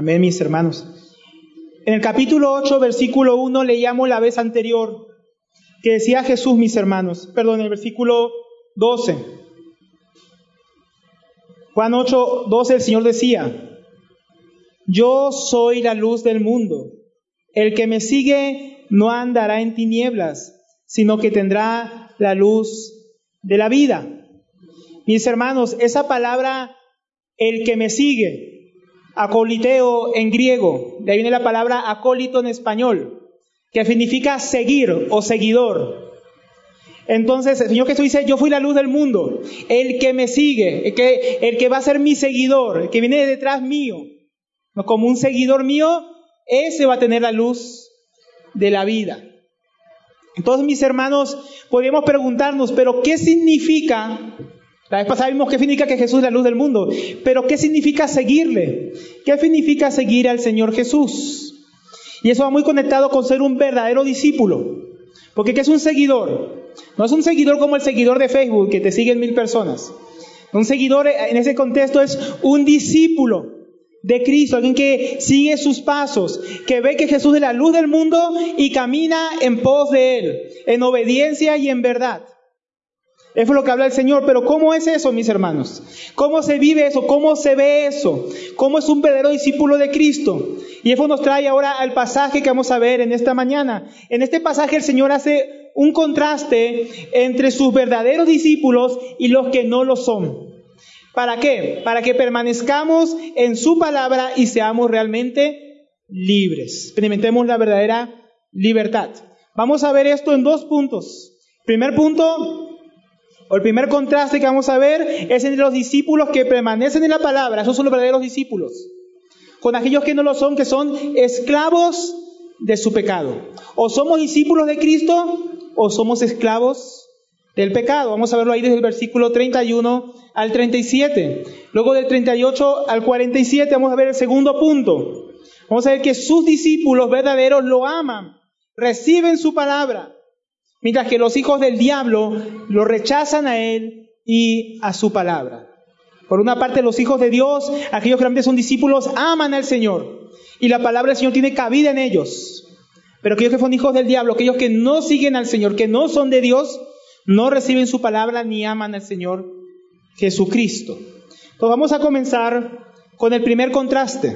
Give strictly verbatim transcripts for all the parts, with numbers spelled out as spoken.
Amén, mis hermanos. En el capítulo ocho, versículo uno, leíamos la vez anterior que decía Jesús, mis hermanos, perdón, el versículo doce. Juan ocho, doce, el Señor decía: yo soy la luz del mundo. El que me sigue no andará en tinieblas, sino que tendrá la luz de la vida. Mis hermanos, esa palabra, el que me sigue, acoliteo en griego, de ahí viene la palabra acólito en español, que significa seguir o seguidor. Entonces el Señor Jesús dice: yo fui la luz del mundo. El que me sigue, el que, el que va a ser mi seguidor, el que viene detrás mío, no como un seguidor mío, ese va a tener la luz de la vida. Entonces, mis hermanos, podemos preguntarnos, ¿pero qué significa? La vez pasada vimos qué significa que Jesús es la luz del mundo, pero ¿qué significa seguirle? ¿Qué significa seguir al Señor Jesús? Y eso va muy conectado con ser un verdadero discípulo. Porque ¿qué es un seguidor? No es un seguidor como el seguidor de Facebook, que te siguen mil personas. Un seguidor en ese contexto es un discípulo de Cristo, alguien que sigue sus pasos, que ve que Jesús es la luz del mundo y camina en pos de Él, en obediencia y en verdad. Eso es lo que habla el Señor. Pero ¿cómo es eso, mis hermanos? ¿Cómo se vive eso? ¿Cómo se ve eso? ¿Cómo es un verdadero discípulo de Cristo? Y eso nos trae ahora al pasaje que vamos a ver en esta mañana. En este pasaje el Señor hace un contraste entre sus verdaderos discípulos y los que no lo son. ¿Para qué? Para que permanezcamos en su palabra y seamos realmente libres. Experimentemos la verdadera libertad. Vamos a ver esto en dos puntos. Primer punto, o el primer contraste que vamos a ver, es entre los discípulos que permanecen en la palabra, esos son los verdaderos discípulos, con aquellos que no lo son, que son esclavos de su pecado. O somos discípulos de Cristo, o somos esclavos del pecado. Vamos a verlo ahí desde el versículo treinta y uno al treinta y siete. Luego del treinta y ocho al cuarenta y siete vamos a ver el segundo punto. Vamos a ver que sus discípulos verdaderos lo aman, reciben su palabra, mientras que los hijos del diablo lo rechazan a él y a su palabra. Por una parte, los hijos de Dios, aquellos que realmente son discípulos, aman al Señor y la palabra del Señor tiene cabida en ellos. Pero aquellos que son hijos del diablo, aquellos que no siguen al Señor, que no son de Dios, no reciben su palabra ni aman al Señor Jesucristo. Entonces vamos a comenzar con el primer contraste.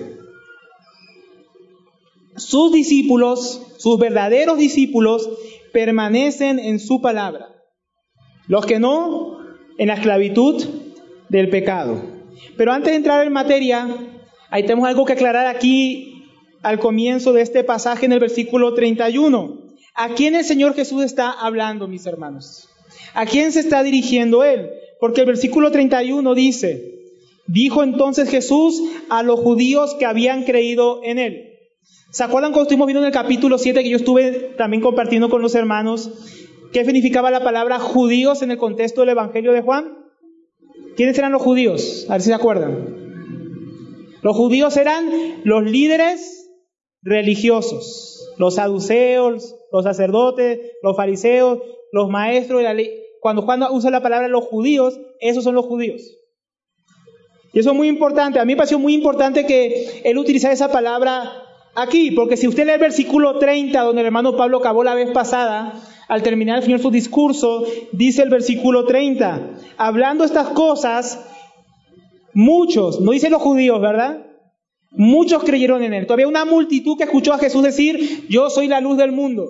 Sus discípulos, sus verdaderos discípulos, permanecen en su palabra. Los que no, en la esclavitud del pecado. Pero antes de entrar en materia, ahí tenemos algo que aclarar aquí al comienzo de este pasaje en el versículo treinta y uno. ¿A quién el Señor Jesús está hablando, mis hermanos? ¿A quién se está dirigiendo Él? Porque el versículo treinta y uno dice: dijo entonces Jesús a los judíos que habían creído en Él. ¿Se acuerdan cuando estuvimos viendo en el capítulo siete que yo estuve también compartiendo con los hermanos qué significaba la palabra judíos en el contexto del Evangelio de Juan? ¿Quiénes eran los judíos? A ver si se acuerdan. Los judíos eran los líderes religiosos, los saduceos, los sacerdotes, los fariseos, los maestros de la ley. Cuando Juan usa la palabra los judíos, esos son los judíos. Y eso es muy importante. A mí me pareció muy importante que él utilizara esa palabra aquí, porque si usted lee el versículo treinta, donde el hermano Pablo acabó la vez pasada, al terminar el Señor su discurso, dice el versículo treinta, hablando estas cosas, muchos, no dice los judíos, ¿verdad? Muchos creyeron en Él. Todavía una multitud que escuchó a Jesús decir: yo soy la luz del mundo.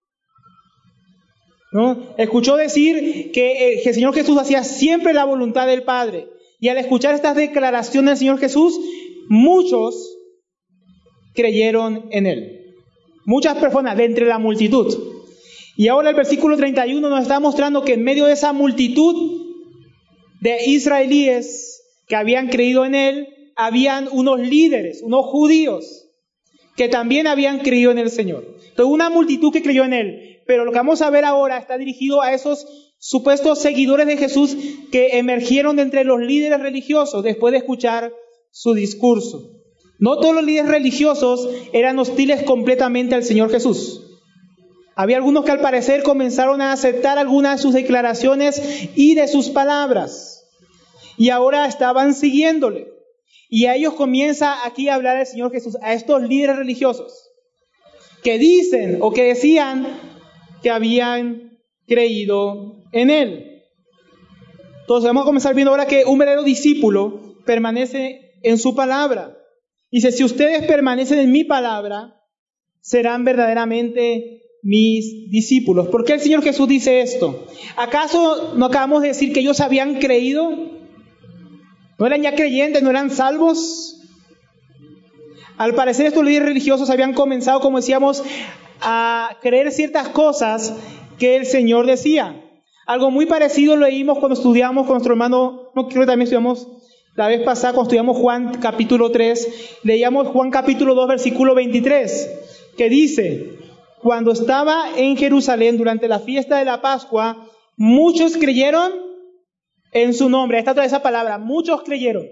¿No? Escuchó decir que el Señor Jesús hacía siempre la voluntad del Padre. Y al escuchar estas declaraciones del Señor Jesús, muchos creyeron en Él. Muchas personas de entre la multitud. Y ahora el versículo treinta y uno nos está mostrando que en medio de esa multitud de israelíes que habían creído en Él, habían unos líderes, unos judíos, que también habían creído en el Señor. Entonces, una multitud que creyó en Él. Pero lo que vamos a ver ahora está dirigido a esos supuestos seguidores de Jesús que emergieron de entre los líderes religiosos después de escuchar su discurso. No todos los líderes religiosos eran hostiles completamente al Señor Jesús. Había algunos que al parecer comenzaron a aceptar algunas de sus declaraciones y de sus palabras. Y ahora estaban siguiéndole. Y a ellos comienza aquí a hablar el Señor Jesús, a estos líderes religiosos que dicen o que decían que habían creído en Él. Entonces vamos a comenzar viendo ahora que un verdadero discípulo permanece en su palabra. Dice, si ustedes permanecen en mi palabra, serán verdaderamente mis discípulos. ¿Por qué el Señor Jesús dice esto? ¿Acaso no acabamos de decir que ellos habían creído? ¿No eran ya creyentes? ¿No eran salvos? Al parecer estos líderes religiosos habían comenzado, como decíamos, a creer ciertas cosas que el Señor decía. Algo muy parecido lo leímos cuando estudiamos con nuestro hermano, no creo que también estudiamos la vez pasada, cuando estudiamos Juan capítulo tres, leíamos Juan capítulo dos, versículo veintitrés, que dice, cuando estaba en Jerusalén durante la fiesta de la Pascua, muchos creyeron en su nombre. Ahí está toda esa palabra, muchos creyeron.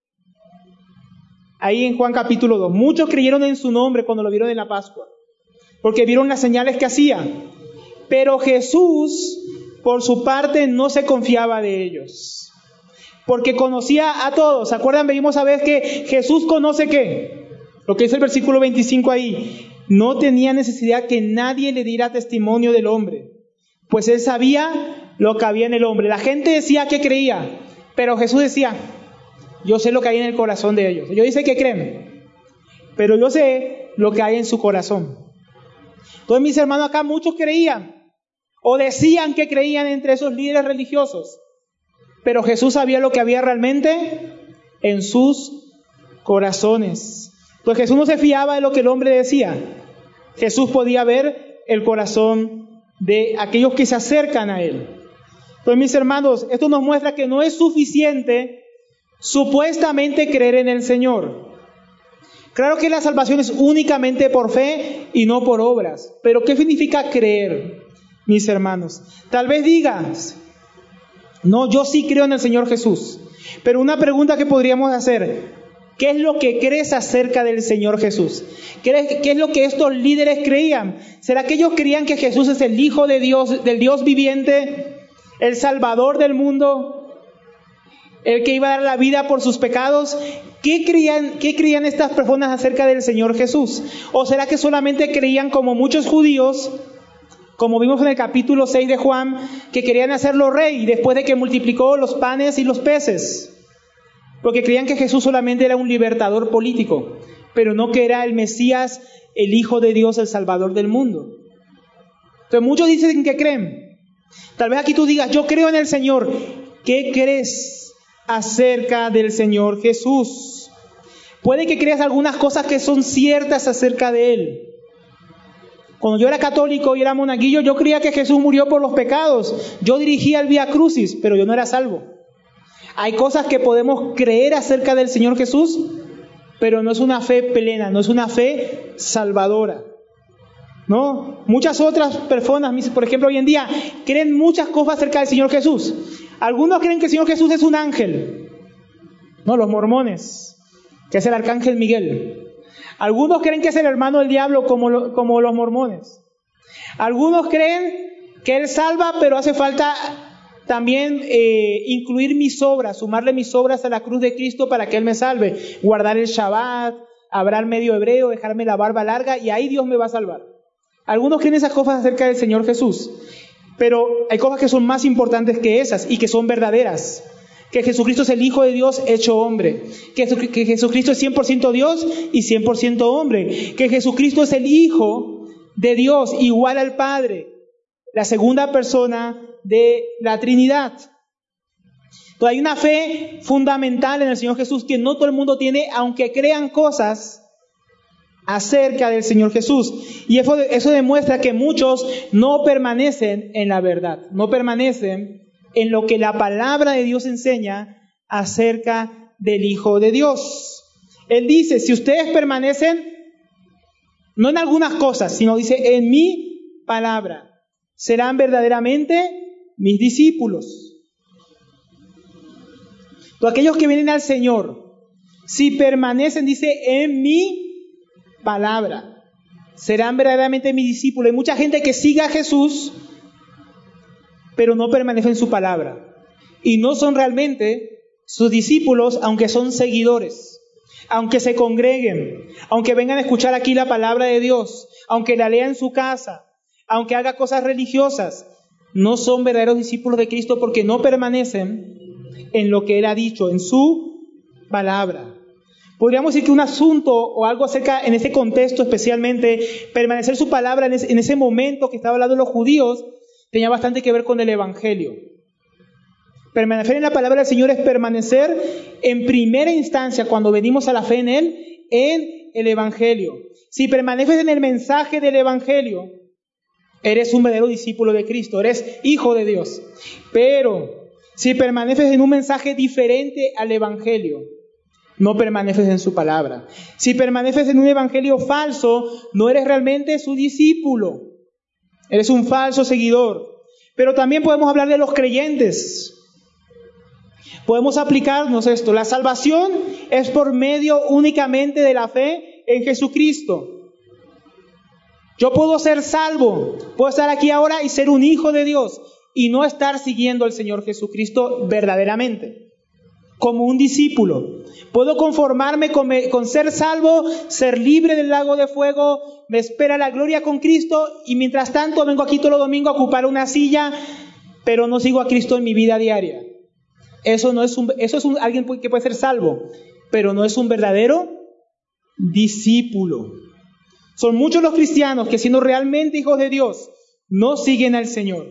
Ahí en Juan capítulo dos, muchos creyeron en su nombre cuando lo vieron en la Pascua, porque vieron las señales que hacía. Pero Jesús, por su parte, no se confiaba de ellos, porque conocía a todos. ¿Se acuerdan? Vimos a ver que Jesús conoce ¿qué? Lo que dice el versículo veinticinco ahí. No tenía necesidad que nadie le diera testimonio del hombre, pues él sabía lo que había en el hombre. La gente decía que creía, pero Jesús decía, yo sé lo que hay en el corazón de ellos. Ellos dicen que creen, pero yo sé lo que hay en su corazón. Entonces, mis hermanos, acá muchos creían, o decían que creían entre esos líderes religiosos, pero Jesús sabía lo que había realmente en sus corazones. Entonces Jesús no se fiaba de lo que el hombre decía. Jesús podía ver el corazón de aquellos que se acercan a Él. Entonces, mis hermanos, esto nos muestra que no es suficiente supuestamente creer en el Señor. Claro que la salvación es únicamente por fe y no por obras. Pero ¿qué significa creer, mis hermanos? Tal vez digas, no, yo sí creo en el Señor Jesús. Pero una pregunta que podríamos hacer, ¿qué es lo que crees acerca del Señor Jesús? ¿Qué es lo que estos líderes creían? ¿Será que ellos creían que Jesús es el Hijo de Dios, del Dios viviente, el Salvador del mundo, el que iba a dar la vida por sus pecados? ¿Qué creían, qué creían estas personas acerca del Señor Jesús? ¿O será que solamente creían como muchos judíos, como vimos en el capítulo seis de Juan, que querían hacerlo rey después de que multiplicó los panes y los peces? Porque creían que Jesús solamente era un libertador político, pero no que era el Mesías, el Hijo de Dios, el Salvador del mundo. Entonces muchos dicen que creen. Tal vez aquí tú digas, yo creo en el Señor. ¿Qué crees acerca del Señor Jesús? Puede que creas algunas cosas que son ciertas acerca de Él. Cuando yo era católico y era monaguillo, yo creía que Jesús murió por los pecados. Yo dirigía el Vía Crucis, pero yo no era salvo. Hay cosas que podemos creer acerca del Señor Jesús, pero no es una fe plena, no es una fe salvadora, ¿no? Muchas otras personas, por ejemplo, hoy en día, creen muchas cosas acerca del Señor Jesús. Algunos creen que el Señor Jesús es un ángel, ¿no? Los mormones, que es el arcángel Miguel. Algunos creen que es el hermano del diablo, como, lo, como los mormones. Algunos creen que Él salva, pero hace falta también eh, incluir mis obras, sumarle mis obras a la cruz de Cristo para que Él me salve. Guardar el Shabbat, hablar medio hebreo, dejarme la barba larga, y ahí Dios me va a salvar. Algunos creen esas cosas acerca del Señor Jesús, pero hay cosas que son más importantes que esas y que son verdaderas. Que Jesucristo es el Hijo de Dios hecho hombre. Que, que Jesucristo es cien por ciento Dios y cien por ciento hombre. Que Jesucristo es el Hijo de Dios, igual al Padre, la segunda persona de la Trinidad. Entonces hay una fe fundamental en el Señor Jesús que no todo el mundo tiene, aunque crean cosas acerca del Señor Jesús. Y eso, eso demuestra que muchos no permanecen en la verdad, no permanecen en lo que la palabra de Dios enseña acerca del Hijo de Dios. Él dice, si ustedes permanecen, no en algunas cosas, sino dice, en mi palabra, serán verdaderamente mis discípulos. Todos aquellos que vienen al Señor, si permanecen, dice, en mi palabra, serán verdaderamente mis discípulos. Hay mucha gente que sigue a Jesús, pero no permanece en su palabra. Y no son realmente sus discípulos, aunque son seguidores. aunque se congreguen, aunque vengan a escuchar aquí la palabra de Dios, aunque la lean en su casa, aunque haga cosas religiosas, no son verdaderos discípulos de Cristo porque no permanecen en lo que Él ha dicho, en su palabra. Podríamos decir que un asunto o algo acerca, en ese contexto especialmente, permanecer su palabra en ese, en ese momento que estaba hablando los judíos, tenía bastante que ver con el Evangelio. Permanecer en la palabra del Señor es permanecer en primera instancia, cuando venimos a la fe en Él, en el Evangelio. Si permaneces en el mensaje del Evangelio, eres un verdadero discípulo de Cristo, eres hijo de Dios. Pero si permaneces en un mensaje diferente al Evangelio, no permaneces en su palabra. Si permaneces en un evangelio falso, no eres realmente su discípulo. Eres un falso seguidor. Pero también podemos hablar de los creyentes. Podemos aplicarnos esto. La salvación es por medio únicamente de la fe en Jesucristo. Yo puedo ser salvo, puedo estar aquí ahora y ser un hijo de Dios y no estar siguiendo al Señor Jesucristo verdaderamente, como un discípulo. Puedo conformarme con, me, con ser salvo, ser libre del lago de fuego, me espera la gloria con Cristo y mientras tanto vengo aquí todos los domingos a ocupar una silla, pero no sigo a Cristo en mi vida diaria. Eso no es un, eso es un, alguien que puede ser salvo, pero no es un verdadero discípulo. Son muchos los cristianos que siendo realmente hijos de Dios, no siguen al Señor.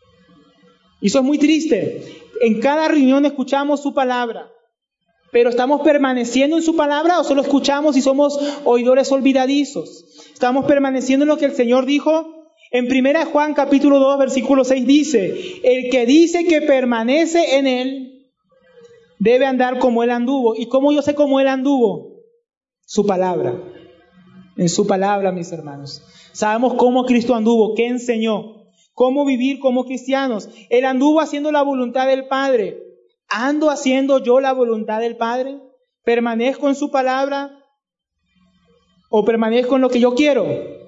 Y eso es muy triste. En cada reunión escuchamos su palabra, pero ¿estamos permaneciendo en su palabra o solo escuchamos y somos oidores olvidadizos? ¿Estamos permaneciendo en lo que el Señor dijo? En primera Juan capítulo dos versículo seis dice, el que dice que permanece en Él debe andar como Él anduvo. ¿Y cómo yo sé cómo Él anduvo? Su palabra. En su palabra, mis hermanos. Sabemos cómo Cristo anduvo, qué enseñó, cómo vivir como cristianos. Él anduvo haciendo la voluntad del Padre. ¿Ando haciendo yo la voluntad del Padre? ¿Permanezco en su palabra? ¿O permanezco en lo que yo quiero?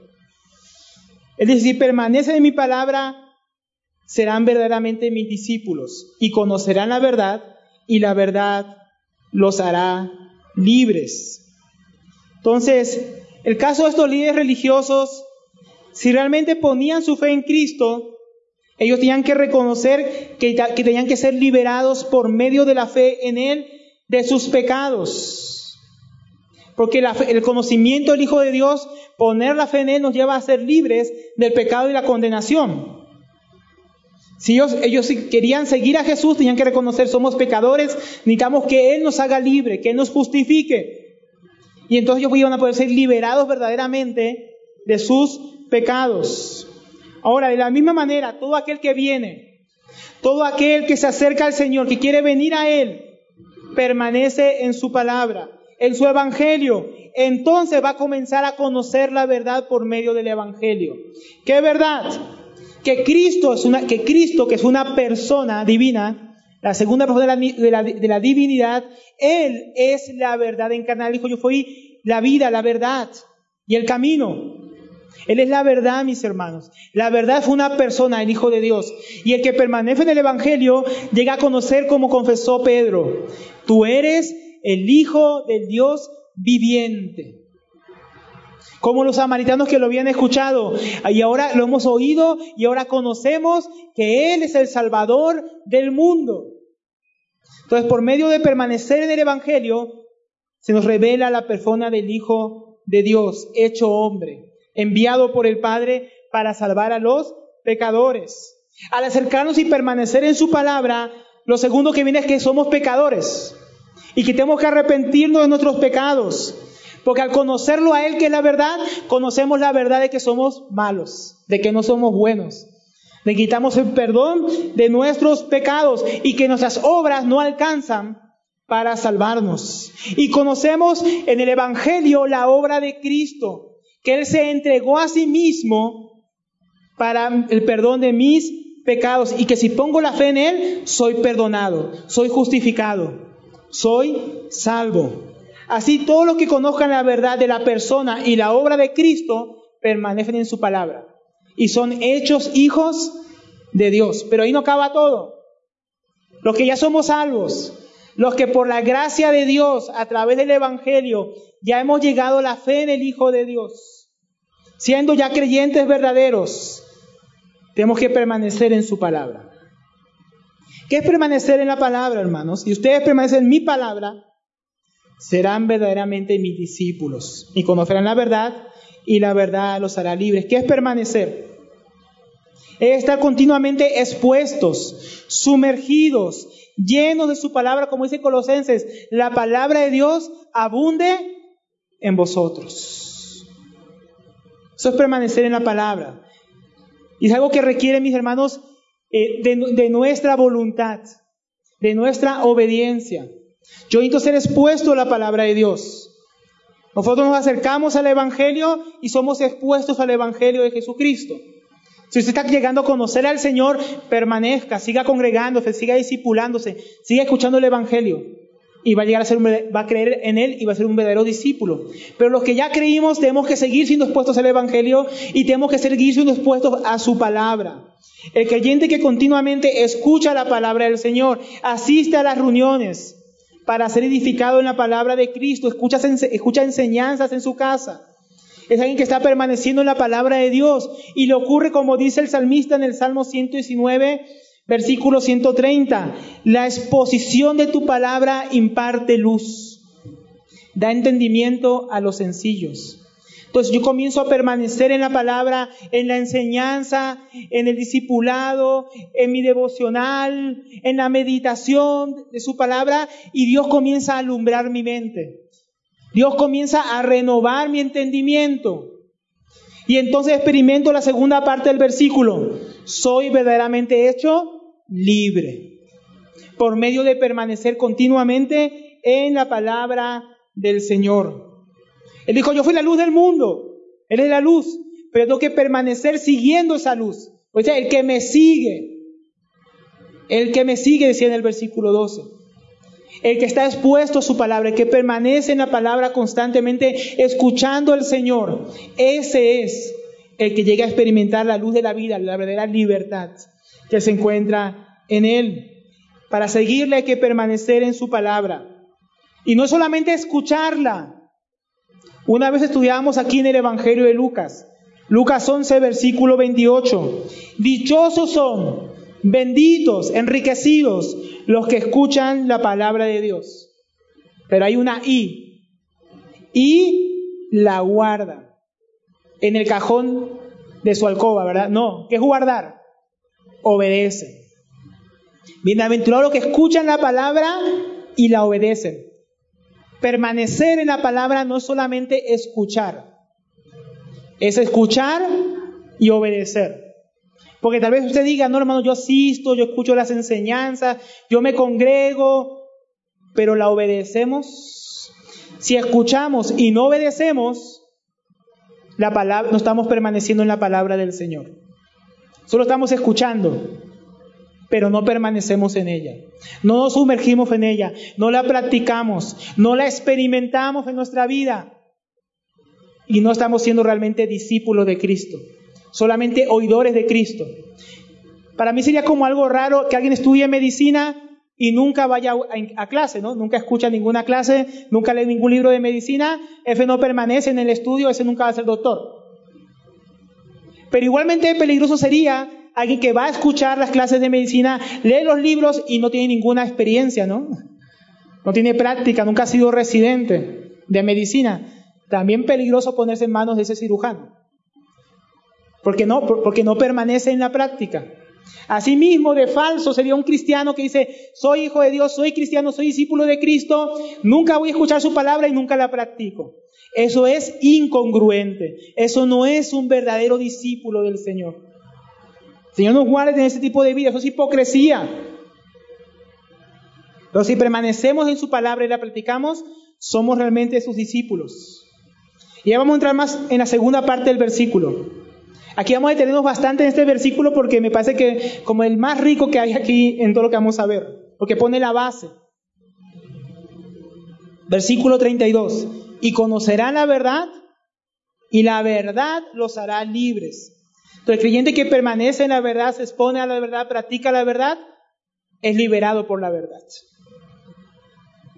Es decir, si permanecen en mi palabra, serán verdaderamente mis discípulos y conocerán la verdad y la verdad los hará libres. Entonces, el caso de estos líderes religiosos, si realmente ponían su fe en Cristo, ellos tenían que reconocer que, que tenían que ser liberados por medio de la fe en Él de sus pecados. Porque la fe, el conocimiento del Hijo de Dios, poner la fe en Él nos lleva a ser libres del pecado y la condenación. Si ellos, ellos querían seguir a Jesús, tenían que reconocer somos pecadores, necesitamos que Él nos haga libre, que Él nos justifique. Y entonces ellos iban a poder ser liberados verdaderamente de sus pecados. Ahora, de la misma manera, todo aquel que viene, todo aquel que se acerca al Señor, que quiere venir a Él, permanece en su palabra, en su evangelio, entonces va a comenzar a conocer la verdad por medio del evangelio. ¿Qué verdad? Que Cristo es una, que Cristo, que es una persona divina, la segunda persona de la, de la, de la divinidad, Él es la verdad encarnada. Dijo, yo fui la vida, la verdad y el camino. Él es la verdad, mis hermanos. La verdad fue una persona, el Hijo de Dios. Y el que permanece en el Evangelio llega a conocer, como confesó Pedro, tú eres el Hijo del Dios viviente. Como los samaritanos que lo habían escuchado, y ahora lo hemos oído, y ahora conocemos que Él es el Salvador del mundo. Entonces, por medio de permanecer en el Evangelio, se nos revela la persona del Hijo de Dios, hecho hombre, enviado por el Padre para salvar a los pecadores. Al acercarnos y permanecer en su palabra, lo segundo que viene es que somos pecadores y que tenemos que arrepentirnos de nuestros pecados. Porque al conocerlo a Él, que es la verdad, conocemos la verdad de que somos malos, de que no somos buenos, de que quitamos el perdón de nuestros pecados y que nuestras obras no alcanzan para salvarnos. Y conocemos en el Evangelio la obra de Cristo, que Él se entregó a sí mismo para el perdón de mis pecados y que si pongo la fe en Él, soy perdonado, soy justificado, soy salvo. Así todos los que conozcan la verdad de la persona y la obra de Cristo permanecen en su palabra y son hechos hijos de Dios. Pero ahí no acaba todo. Los que ya somos salvos, Los que por la gracia de Dios, a través del Evangelio, ya hemos llegado a la fe en el Hijo de Dios, siendo ya creyentes verdaderos, tenemos que permanecer en su palabra. ¿Qué es permanecer en la palabra, hermanos? Si ustedes permanecen en mi palabra, serán verdaderamente mis discípulos y conocerán la verdad, y la verdad los hará libres. ¿Qué es permanecer? Es estar continuamente expuestos, sumergidos, llenos de su palabra, como dice Colosenses, la palabra de Dios abunde en vosotros. Eso es permanecer en la palabra. Y es algo que requiere, mis hermanos, eh, de, de nuestra voluntad, de nuestra obediencia. Yo necesito ser expuesto a la palabra de Dios. Nosotros nos acercamos al Evangelio y somos expuestos al Evangelio de Jesucristo. Si usted está llegando a conocer al Señor, permanezca, siga congregándose, siga discipulándose, siga escuchando el Evangelio. Y va a llegar a ser un, va a creer en Él y va a ser un verdadero discípulo. Pero los que ya creímos tenemos que seguir siendo expuestos al Evangelio y tenemos que seguir siendo expuestos a su palabra. El creyente que continuamente escucha la palabra del Señor, asiste a las reuniones para ser edificado en la palabra de Cristo, escucha, escucha enseñanzas en su casa. Es alguien que está permaneciendo en la palabra de Dios. Y le ocurre como dice el salmista en el Salmo ciento diecinueve, versículo ciento treinta. La exposición de tu palabra imparte luz, da entendimiento a los sencillos. Entonces yo comienzo a permanecer en la palabra, en la enseñanza, en el discipulado, en mi devocional, en la meditación de su palabra, y Dios comienza a alumbrar mi mente. Dios comienza a renovar mi entendimiento. Y entonces experimento la segunda parte del versículo. Soy verdaderamente hecho libre por medio de permanecer continuamente en la palabra del Señor. Él dijo, yo fui la luz del mundo. Él es la luz, pero tengo que permanecer siguiendo esa luz. O sea, el que me sigue, el que me sigue, decía en el versículo doce. El que está expuesto a su palabra, el que permanece en la palabra constantemente, escuchando al Señor, ese es el que llega a experimentar la luz de la vida, la verdadera libertad que se encuentra en Él. Para seguirle hay que permanecer en su palabra. Y no solamente escucharla. Una vez estudiábamos aquí en el Evangelio de Lucas, Lucas once, versículo veintiocho. Dichosos son, benditos, enriquecidos, los que escuchan la palabra de Dios. Pero hay una I. Y la guardan en el cajón de su alcoba, ¿verdad? No, ¿qué es guardar? Obedece. Bienaventurados los que escuchan la palabra y la obedecen. Permanecer en la palabra no es solamente escuchar, es escuchar y obedecer. Porque tal vez usted diga, no hermano, yo asisto, yo escucho las enseñanzas, yo me congrego, pero ¿la obedecemos? Si escuchamos y no obedecemos, la palabra, no estamos permaneciendo en la palabra del Señor. Solo estamos escuchando, pero no permanecemos en ella. No nos sumergimos en ella, no la practicamos, no la experimentamos en nuestra vida. Y no estamos siendo realmente discípulos de Cristo, solamente oidores de Cristo. Para mí sería como algo raro que alguien estudie medicina y nunca vaya a, a clase, ¿no? Nunca escucha ninguna clase, nunca lee ningún libro de medicina, ese no permanece en el estudio, ese nunca va a ser doctor. Pero igualmente peligroso sería alguien que va a escuchar las clases de medicina, lee los libros y no tiene ninguna experiencia, ¿no? No tiene práctica, nunca ha sido residente de medicina. También peligroso ponerse en manos de ese cirujano. Porque no, porque no permanece en la práctica. Asimismo, de falso sería un cristiano que dice, soy hijo de Dios, soy cristiano, soy discípulo de Cristo, nunca voy a escuchar su palabra y nunca la practico. Eso es incongruente. Eso no es un verdadero discípulo del Señor. El Señor nos guarde de ese tipo de vida, eso es hipocresía. Pero si permanecemos en su palabra y la practicamos, somos realmente sus discípulos. Y ya vamos a entrar más en la segunda parte del versículo. Aquí vamos a detenernos bastante en este versículo porque me parece que como el más rico que hay aquí en todo lo que vamos a ver, porque pone la base. Versículo treinta y dos. Y conocerán la verdad, y la verdad los hará libres. Entonces, el creyente que permanece en la verdad, se expone a la verdad, practica la verdad, es liberado por la verdad.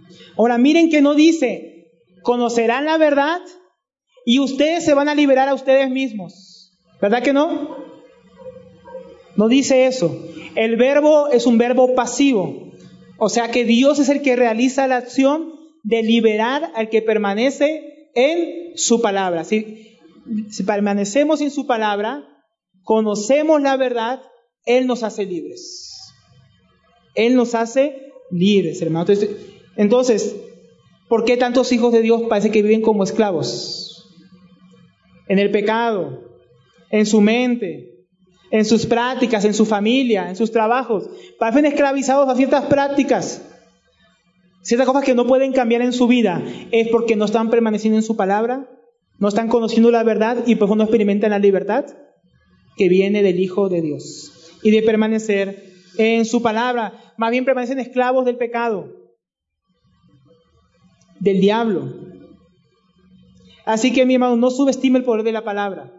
Ahora miren que no dice, conocerán la verdad y ustedes se van a liberar a ustedes mismos. ¿Verdad que no? No dice eso. El verbo es un verbo pasivo. O sea que Dios es el que realiza la acción de liberar al que permanece en su palabra. Si, si permanecemos en su palabra, conocemos la verdad, Él nos hace libres. Él nos hace libres, hermano. Entonces, entonces, ¿por qué tantos hijos de Dios parece que viven como esclavos? En el pecado, en su mente, en sus prácticas, en su familia, en sus trabajos. Parecen esclavizados a ciertas prácticas, ciertas cosas que no pueden cambiar en su vida. Es porque no están permaneciendo en su palabra, no están conociendo la verdad y por eso no experimentan la libertad que viene del Hijo de Dios y de permanecer en su palabra. Más bien permanecen esclavos del pecado, del diablo. Así que mi hermano, no subestime el poder de la palabra.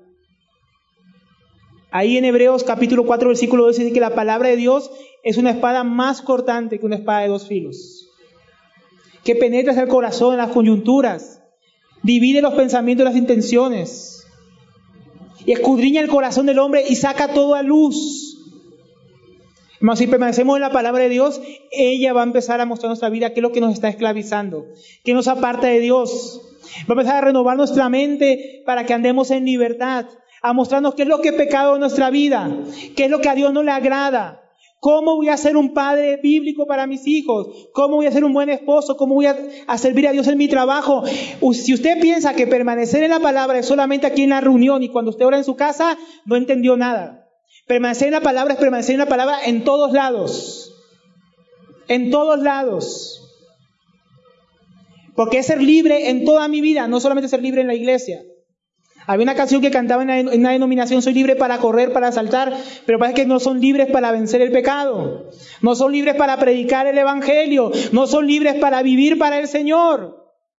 Ahí en Hebreos capítulo cuatro versículo doce dice que la palabra de Dios es una espada más cortante que una espada de dos filos, que penetra hasta el corazón, en las coyunturas, divide los pensamientos y las intenciones, y escudriña el corazón del hombre y saca todo a luz. Mas si permanecemos en la palabra de Dios, ella va a empezar a mostrar nuestra vida qué es lo que nos está esclavizando, qué nos aparta de Dios. Va a empezar a renovar nuestra mente para que andemos en libertad, a mostrarnos qué es lo que es pecado en nuestra vida, qué es lo que a Dios no le agrada, cómo voy a ser un padre bíblico para mis hijos, cómo voy a ser un buen esposo, cómo voy a, a servir a Dios en mi trabajo. Si usted piensa que permanecer en la palabra es solamente aquí en la reunión y cuando usted ora en su casa, no entendió nada. Permanecer en la palabra es permanecer en la palabra en todos lados. En todos lados. Porque es ser libre en toda mi vida, no solamente ser libre en la iglesia. Había una canción que cantaba en una denominación, soy libre para correr, para saltar, pero parece que no son libres para vencer el pecado. No son libres para predicar el evangelio. No son libres para vivir para el Señor.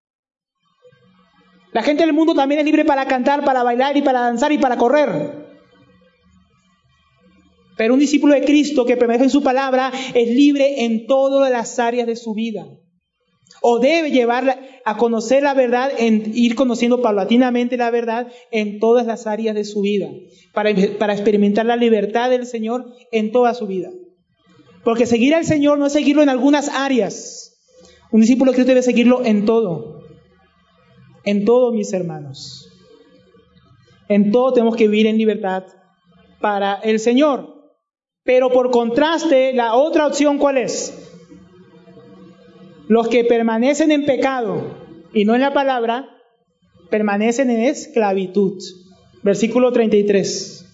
La gente del mundo también es libre para cantar, para bailar y para danzar y para correr. Pero un discípulo de Cristo que permanece en su palabra es libre en todas las áreas de su vida. O debe llevar a conocer la verdad, en ir conociendo paulatinamente la verdad en todas las áreas de su vida, para, para experimentar la libertad del Señor en toda su vida. Porque seguir al Señor no es seguirlo en algunas áreas. Un discípulo de Cristo debe seguirlo en todo. En todo, mis hermanos. En todo tenemos que vivir en libertad para el Señor. Pero por contraste, la otra opción, ¿cuál es? Los que permanecen en pecado y no en la palabra, permanecen en esclavitud. Versículo treinta y tres.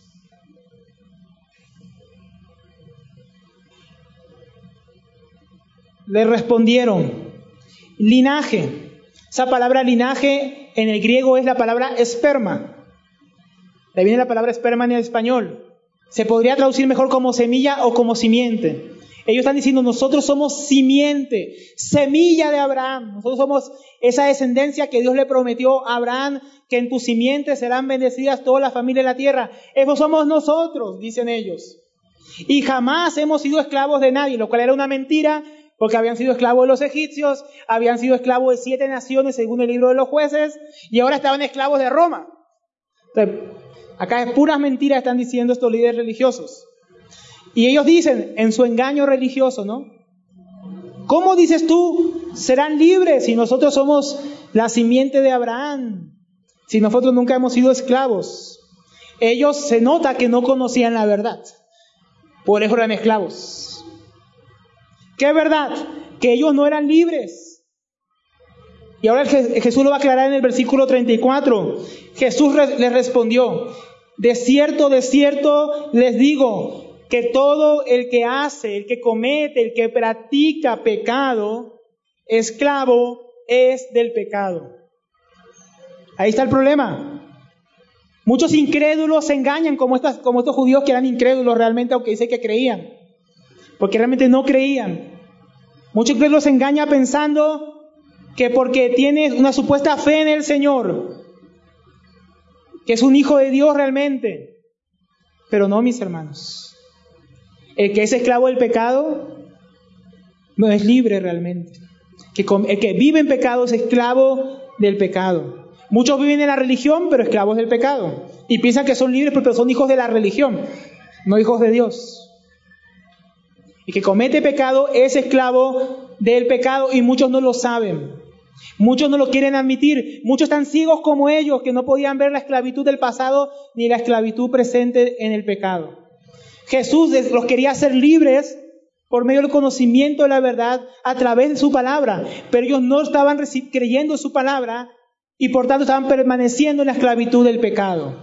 Le respondieron, linaje. Esa palabra linaje en el griego es la palabra esperma. De ahí viene la palabra esperma en el español. Se podría traducir mejor como semilla o como simiente. Ellos están diciendo, nosotros somos simiente, semilla de Abraham. Nosotros somos esa descendencia que Dios le prometió a Abraham, que en tu simiente serán bendecidas todas las familias de la tierra. Esos somos nosotros, dicen ellos. Y jamás hemos sido esclavos de nadie, lo cual era una mentira, porque habían sido esclavos de los egipcios, habían sido esclavos de siete naciones según el libro de los jueces, y ahora estaban esclavos de Roma. Entonces, acá es puras mentiras están diciendo estos líderes religiosos. Y ellos dicen, en su engaño religioso, ¿no? ¿Cómo dices tú, serán libres si nosotros somos la simiente de Abraham? Si nosotros nunca hemos sido esclavos. Ellos se nota que no conocían la verdad. Por eso eran esclavos. ¿Qué verdad? Que ellos no eran libres. Y ahora Jesús lo va a aclarar en el versículo treinta y cuatro. Jesús les respondió, de cierto, de cierto les digo, que todo el que hace, el que comete, el que practica pecado, esclavo es del pecado. Ahí está el problema. Muchos incrédulos se engañan como, estas, como estos judíos que eran incrédulos realmente, aunque dicen que creían, porque realmente no creían. Muchos incrédulos se engañan pensando que porque tienes una supuesta fe en el Señor, que es un hijo de Dios realmente. Pero no, mis hermanos. El que es esclavo del pecado no es libre realmente. Que el que vive en pecado es esclavo del pecado. Muchos viven en la religión, pero esclavos del pecado. Y piensan que son libres, pero son hijos de la religión, no hijos de Dios. El que comete pecado es esclavo del pecado y muchos no lo saben. Muchos no lo quieren admitir. Muchos están ciegos como ellos, que no podían ver la esclavitud del pasado ni la esclavitud presente en el pecado. Jesús los quería hacer libres por medio del conocimiento de la verdad a través de su palabra, pero ellos no estaban creyendo en su palabra y por tanto estaban permaneciendo en la esclavitud del pecado.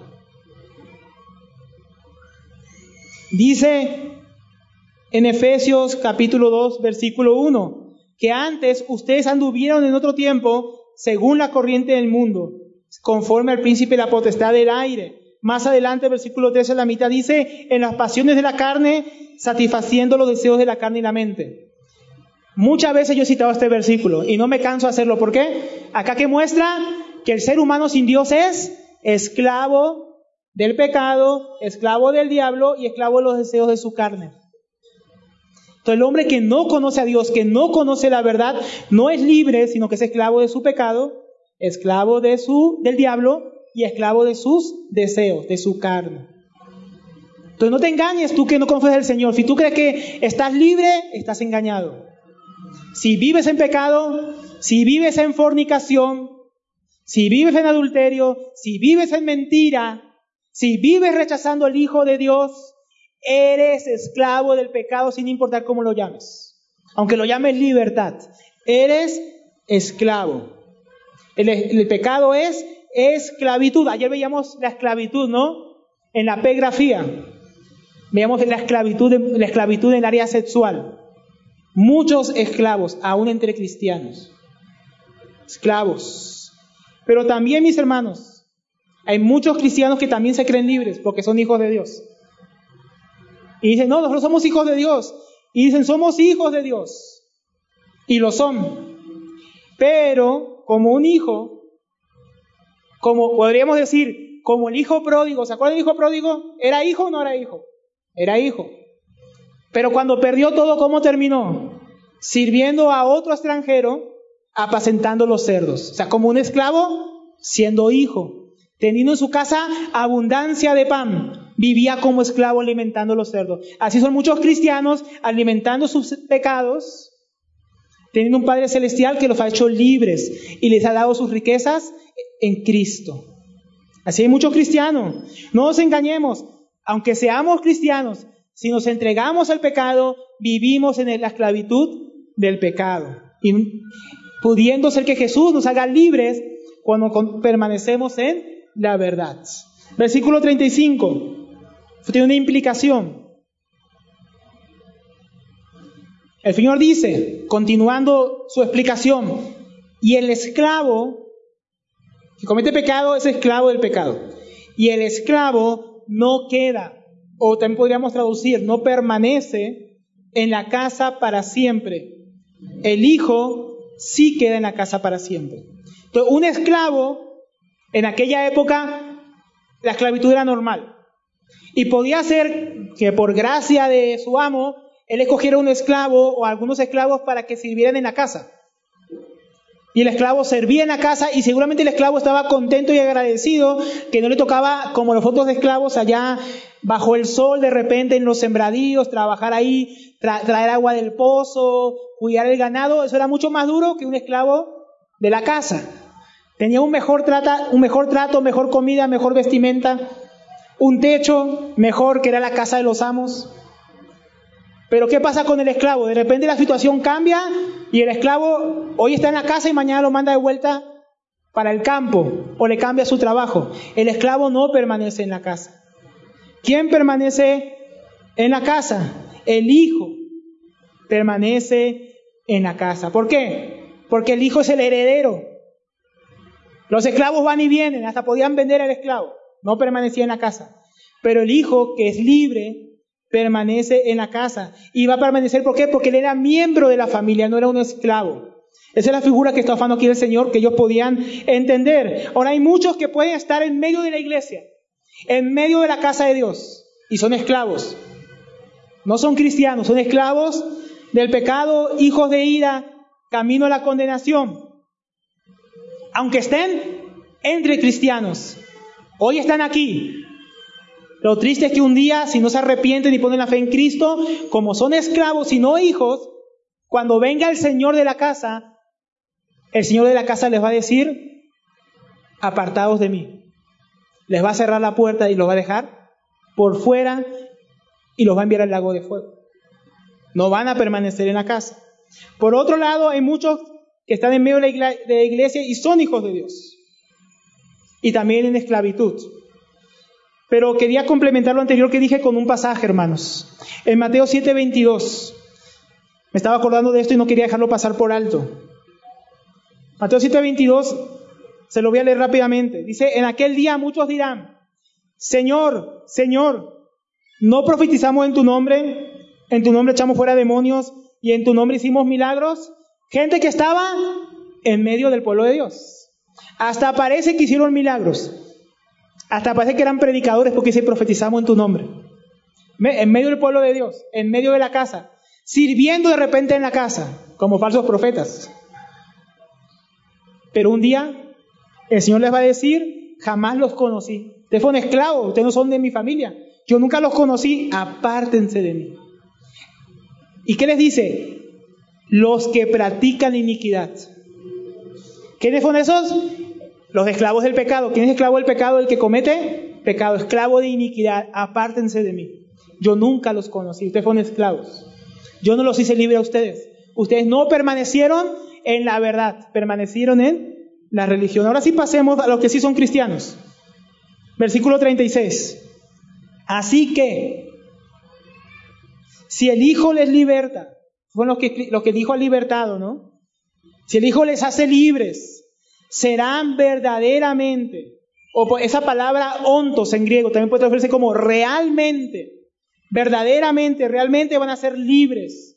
Dice en Efesios capítulo dos, versículo uno, que antes ustedes anduvieron en otro tiempo según la corriente del mundo, conforme al príncipe de la potestad del aire. Más adelante, versículo trece, a la mitad, dice, en las pasiones de la carne, satisfaciendo los deseos de la carne y la mente. Muchas veces yo he citado este versículo y no me canso de hacerlo. ¿Por qué? Acá que muestra que el ser humano sin Dios es esclavo del pecado, esclavo del diablo y esclavo de los deseos de su carne. Entonces el hombre que no conoce a Dios, que no conoce la verdad, no es libre, sino que es esclavo de su pecado, esclavo de su, del diablo y esclavo de sus deseos, de su carne. Entonces no te engañes tú que no confías en el Señor. Si tú crees que estás libre, estás engañado. Si vives en pecado, si vives en fornicación, si vives en adulterio, si vives en mentira, si vives rechazando al Hijo de Dios, eres esclavo del pecado sin importar cómo lo llames. Aunque lo llames libertad, eres esclavo. El, el pecado es esclavitud. Ayer veíamos la esclavitud, ¿no? En la epigrafía. Veíamos la esclavitud, la esclavitud en el área sexual. Muchos esclavos, aún entre cristianos. Esclavos. Pero también, mis hermanos, hay muchos cristianos que también se creen libres porque son hijos de Dios. Y dicen, no, nosotros somos hijos de Dios. Y dicen, somos hijos de Dios. Y lo son. Pero, como un hijo, como podríamos decir, como el hijo pródigo, ¿se acuerdan del hijo pródigo? ¿Era hijo o no era hijo? Era hijo. Pero cuando perdió todo, ¿cómo terminó? Sirviendo a otro extranjero, apacentando los cerdos. O sea, como un esclavo, siendo hijo. Teniendo en su casa abundancia de pan, vivía como esclavo alimentando los cerdos. Así son muchos cristianos alimentando sus pecados, teniendo un Padre Celestial que los ha hecho libres y les ha dado sus riquezas en Cristo. Así hay muchos cristianos. No nos engañemos, aunque seamos cristianos, si nos entregamos al pecado, vivimos en la esclavitud del pecado. Y pudiendo ser que Jesús nos haga libres cuando permanecemos en la verdad. Versículo treinta y cinco. Tiene una implicación. El Señor dice, continuando su explicación, y el esclavo que comete pecado es esclavo del pecado. Y el esclavo no queda, o también podríamos traducir, no permanece en la casa para siempre. El hijo sí queda en la casa para siempre. Entonces, un esclavo, en aquella época, la esclavitud era normal. Y podía ser que por gracia de su amo, él escogiera un esclavo o algunos esclavos para que sirvieran en la casa. Y el esclavo servía en la casa y seguramente el esclavo estaba contento y agradecido que no le tocaba, como los otros esclavos, allá bajo el sol, de repente en los sembradíos, trabajar ahí, tra- traer agua del pozo, cuidar el ganado. Eso era mucho más duro que un esclavo de la casa. Tenía un mejor, trata, un mejor trato, mejor comida, mejor vestimenta, un techo mejor que era la casa de los amos. Pero ¿qué pasa con el esclavo? De repente la situación cambia y el esclavo hoy está en la casa y mañana lo manda de vuelta para el campo o le cambia su trabajo. El esclavo no permanece en la casa. ¿Quién permanece en la casa? El hijo permanece en la casa. ¿Por qué? Porque el hijo es el heredero. Los esclavos van y vienen, hasta podían vender al esclavo, no permanecía en la casa. Pero el hijo, que es libre, permanece en la casa. Y va a permanecer, ¿por qué? Porque él era miembro de la familia, no era un esclavo. Esa es la figura que está usando aquí el Señor, que ellos podían entender. Ahora hay muchos que pueden estar en medio de la iglesia, en medio de la casa de Dios, y son esclavos. No son cristianos, son esclavos del pecado, hijos de ira, camino a la condenación. Aunque estén entre cristianos, hoy están aquí. Lo triste es que un día, si no se arrepienten y ponen la fe en Cristo, como son esclavos y no hijos, cuando venga el Señor de la casa, el Señor de la casa les va a decir, apartados de mí. Les va a cerrar la puerta y los va a dejar por fuera y los va a enviar al lago de fuego. No van a permanecer en la casa. Por otro lado, hay muchos que están en medio de la iglesia y son hijos de Dios. Y también en esclavitud. Pero quería complementar lo anterior que dije con un pasaje, hermanos. En Mateo siete veintidós. Me estaba acordando de esto y no quería dejarlo pasar por alto. Mateo siete veintidós, se lo voy a leer rápidamente. Dice, en aquel día muchos dirán, Señor, Señor, ¿no profetizamos en tu nombre? En tu nombre echamos fuera demonios y en tu nombre hicimos milagros. Gente que estaba en medio del pueblo de Dios. Hasta parece que hicieron milagros. Hasta parece que eran predicadores porque dice profetizamos en tu nombre. En medio del pueblo de Dios, en medio de la casa, sirviendo de repente en la casa, como falsos profetas. Pero un día el Señor les va a decir, jamás los conocí. Ustedes fueron esclavos, ustedes no son de mi familia. Yo nunca los conocí, apártense de mí. ¿Y qué les dice? Los que practican iniquidad. ¿Quiénes son esos? Los esclavos del pecado. ¿Quién es esclavo del pecado? El que comete pecado, esclavo de iniquidad. Apártense de mí. Yo nunca los conocí. Ustedes fueron esclavos. Yo no los hice libre a ustedes. Ustedes no permanecieron en la verdad, permanecieron en la religión. Ahora sí pasemos a los que sí son cristianos. Versículo treinta y seis. Así que, si el Hijo les liberta, bueno, los que, los que el Hijo ha libertado, ¿no? Si el Hijo les hace libres, serán verdaderamente, o esa palabra ontos en griego también puede traducirse como realmente, verdaderamente, realmente van a ser libres.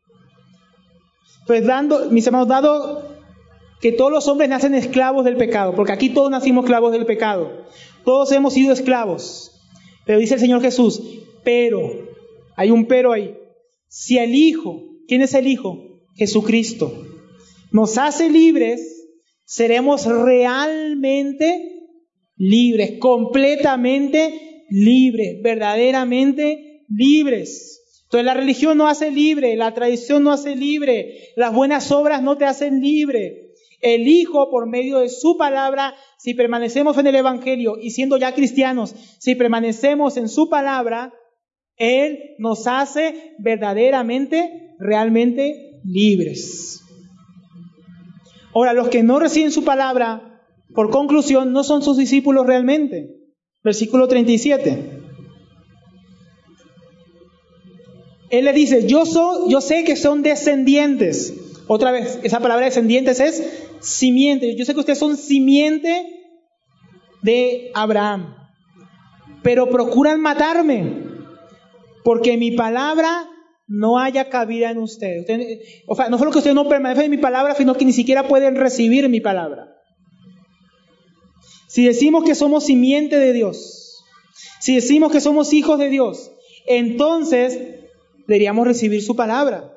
Pues dando, mis hermanos, dado que todos los hombres nacen esclavos del pecado, porque aquí todos nacimos esclavos del pecado, todos hemos sido esclavos, pero dice el Señor Jesús, pero, hay un pero ahí, si el Hijo, ¿quién es el Hijo? Jesucristo, nos hace libres, seremos realmente libres, completamente libres, verdaderamente libres. Entonces la religión no hace libre, la tradición no hace libre, las buenas obras no te hacen libre. El Hijo, por medio de su palabra, si permanecemos en el Evangelio y siendo ya cristianos, si permanecemos en su palabra, Él nos hace verdaderamente, realmente libres. Ahora, los que no reciben su palabra, por conclusión, no son sus discípulos realmente. Versículo treinta y siete. Él le dice, yo, soy, yo sé que son descendientes. Otra vez, esa palabra descendientes es simiente. Yo sé que ustedes son simiente de Abraham, pero procuran matarme, porque mi palabra no haya cabida en ustedes. Ustedes, o sea, no solo que ustedes no permanecen en mi palabra, sino que ni siquiera pueden recibir mi palabra. Si decimos que somos simiente de Dios, si decimos que somos hijos de Dios, entonces deberíamos recibir su palabra.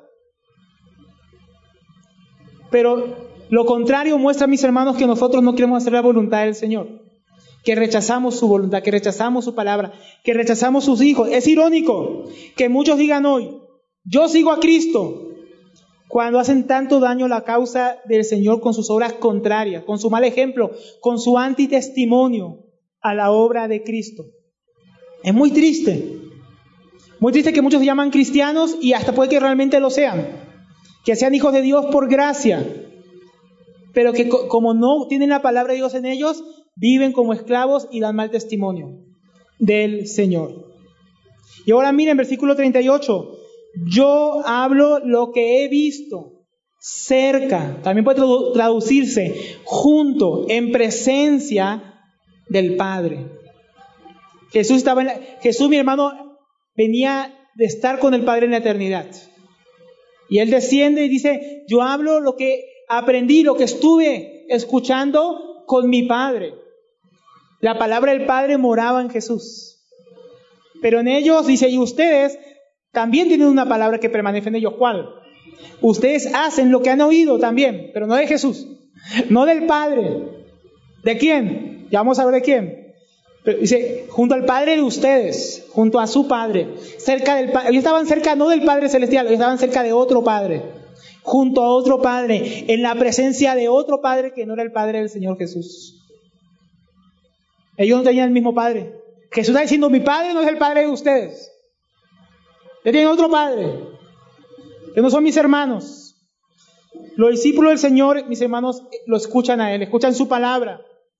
Pero lo contrario muestra, mis hermanos, que nosotros no queremos hacer la voluntad del Señor, que rechazamos su voluntad, que rechazamos su palabra, que rechazamos sus hijos. Es irónico que muchos digan hoy, yo sigo a Cristo, cuando hacen tanto daño a la causa del Señor con sus obras contrarias, con su mal ejemplo, con su antitestimonio a la obra de Cristo. Es muy triste. Muy triste que muchos se llaman cristianos y hasta puede que realmente lo sean, que sean hijos de Dios por gracia, pero que co- como no tienen la palabra de Dios en ellos, viven como esclavos y dan mal testimonio del Señor. Y ahora miren, versículo treinta y ocho, yo hablo lo que he visto cerca, también puede tradu- traducirse junto, en presencia del Padre. Jesús estaba en la, Jesús, mi hermano, venía de estar con el Padre en la eternidad. Y Él desciende y dice, yo hablo lo que aprendí, lo que estuve escuchando con mi Padre. La palabra del Padre moraba en Jesús. Pero en ellos, dice, y ustedes también tienen una palabra que permanece en ellos. ¿Cuál? Ustedes hacen lo que han oído también, pero no de Jesús, no del Padre. ¿De quién? Ya vamos a ver de quién. Pero dice, junto al Padre de ustedes, junto a su Padre, cerca del Padre. Ellos estaban cerca no del Padre Celestial, ellos estaban cerca de otro Padre, junto a otro Padre, en la presencia de otro Padre que no era el Padre del Señor Jesús. Ellos no tenían el mismo Padre. Jesús está diciendo, mi Padre no es el Padre de ustedes. Ellos tienen otro Padre, que no son mis hermanos. Los discípulos del Señor, mis hermanos, lo escuchan a Él, escuchan su palabra.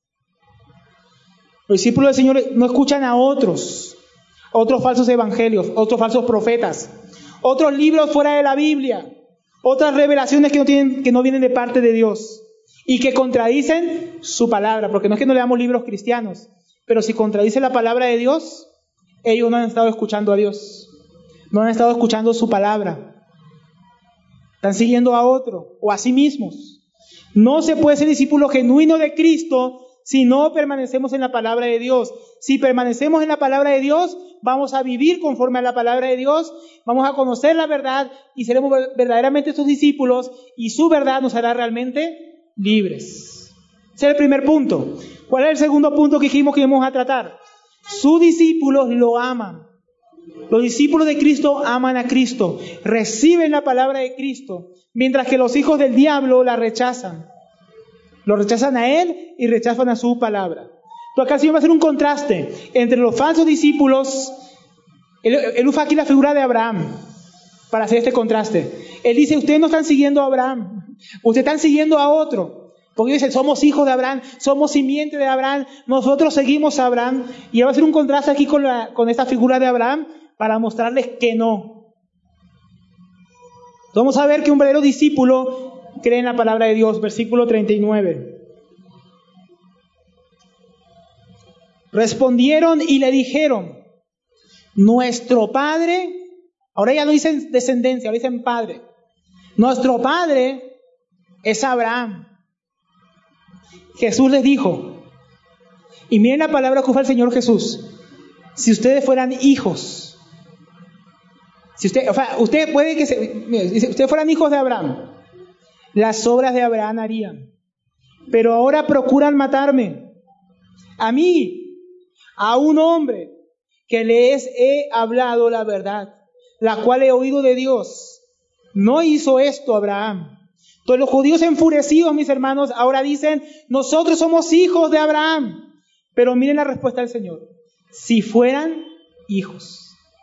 Los discípulos del Señor no escuchan a otros, otros falsos evangelios, otros falsos profetas, otros libros fuera de la Biblia, otras revelaciones que no tienen, que no vienen de parte de Dios y que contradicen su palabra, porque no es que no leamos libros cristianos, pero si contradice la palabra de Dios, ellos no han estado escuchando a Dios, no han estado escuchando su palabra, están siguiendo a otro o a sí mismos. No se puede ser discípulo genuino de Cristo si no permanecemos en la palabra de Dios. Si permanecemos en la palabra de Dios, vamos a vivir conforme a la palabra de Dios, vamos a conocer la verdad y seremos verdaderamente sus discípulos y su verdad nos hará realmente libres. Ese es el primer punto. ¿Cuál es el segundo punto que dijimos que íbamos a tratar? Sus discípulos lo aman. Los discípulos de Cristo aman a Cristo, reciben la palabra de Cristo, mientras que los hijos del diablo la rechazan. Lo rechazan a Él y rechazan a su palabra. Entonces acá el Señor va a hacer un contraste entre los falsos discípulos. Él, él usa aquí la figura de Abraham para hacer este contraste. Él dice, ustedes no están siguiendo a Abraham, ustedes están siguiendo a otro. Porque dicen, somos hijos de Abraham, somos simiente de Abraham, nosotros seguimos a Abraham. Y él va a hacer un contraste aquí con, la, con esta figura de Abraham para mostrarles que no. Vamos a ver que un verdadero discípulo cree en la palabra de Dios. Versículo treinta y nueve. Respondieron y le dijeron, nuestro padre, ahora ya no dicen descendencia, ahora dicen padre. Nuestro padre es Abraham. Jesús les dijo, y miren la palabra que usa el Señor Jesús, si ustedes fueran hijos, si usted, o sea, ustedes puede que se, si ustedes fueran hijos de Abraham, las obras de Abraham harían. Pero ahora procuran matarme, a mí, a un hombre que les he hablado la verdad, la cual he oído de Dios. No hizo esto Abraham. Entonces los judíos enfurecidos, mis hermanos, ahora dicen, nosotros somos hijos de Abraham. Pero miren la respuesta del Señor. Si fueran hijos.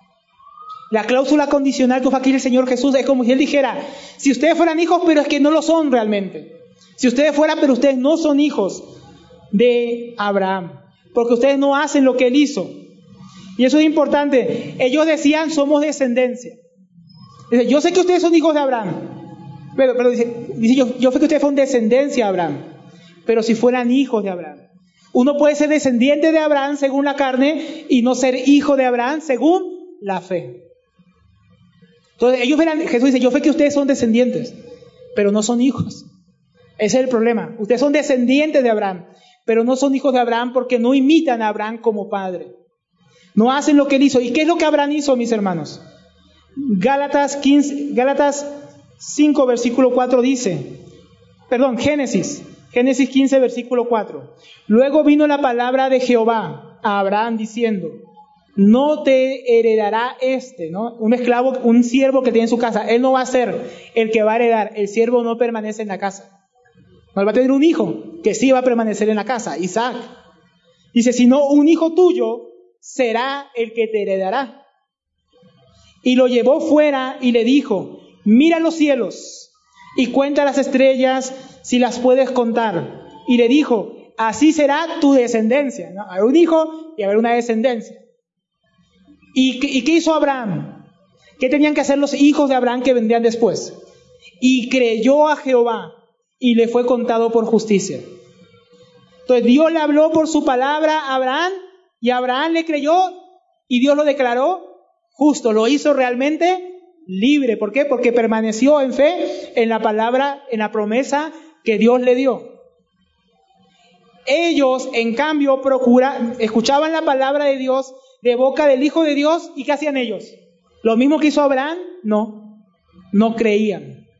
La cláusula condicional que usa aquí el Señor Jesús es como si Él dijera, si ustedes fueran hijos, pero es que no lo son realmente. Si ustedes fueran, pero ustedes no son hijos de Abraham. Porque ustedes no hacen lo que Él hizo. Y eso es importante. Ellos decían, somos descendencia. Dice, yo sé que ustedes son hijos de Abraham. Pero, pero dice, dice yo, yo sé que ustedes son descendencia de Abraham. Pero si fueran hijos de Abraham. Uno puede ser descendiente de Abraham según la carne y no ser hijo de Abraham según la fe. Entonces ellos verán, Jesús dice, yo sé que ustedes son descendientes, pero no son hijos. Ese es el problema. Ustedes son descendientes de Abraham, pero no son hijos de Abraham porque no imitan a Abraham como padre. No hacen lo que él hizo. ¿Y qué es lo que Abraham hizo, mis hermanos? Gálatas quince, Gálatas cinco, versículo cuatro dice, perdón, Génesis, Génesis quince, versículo cuatro. Luego vino la palabra de Jehová a Abraham diciendo, no te heredará este, ¿no? Un esclavo, un siervo que tiene en su casa. Él no va a ser el que va a heredar. El siervo no permanece en la casa. Él va a tener un hijo que sí va a permanecer en la casa, Isaac. Dice, sino un hijo tuyo será el que te heredará. Y lo llevó fuera y le dijo, mira los cielos y cuenta las estrellas si las puedes contar. Y le dijo, así será tu descendencia, ¿no? Hay un hijo y habrá una descendencia. ¿Y, ¿Y qué hizo Abraham? ¿Qué tenían que hacer los hijos de Abraham que vendrían después? Y creyó a Jehová y le fue contado por justicia. Entonces Dios le habló por su palabra a Abraham y Abraham le creyó y Dios lo declaró justo, lo hizo realmente libre. ¿Por qué? Porque permaneció en fe en la palabra, en la promesa que Dios le dio. Ellos, en cambio, procuraban, escuchaban la palabra de Dios de boca del Hijo de Dios, ¿y qué hacían ellos? ¿Lo mismo que hizo Abraham? No, no creían.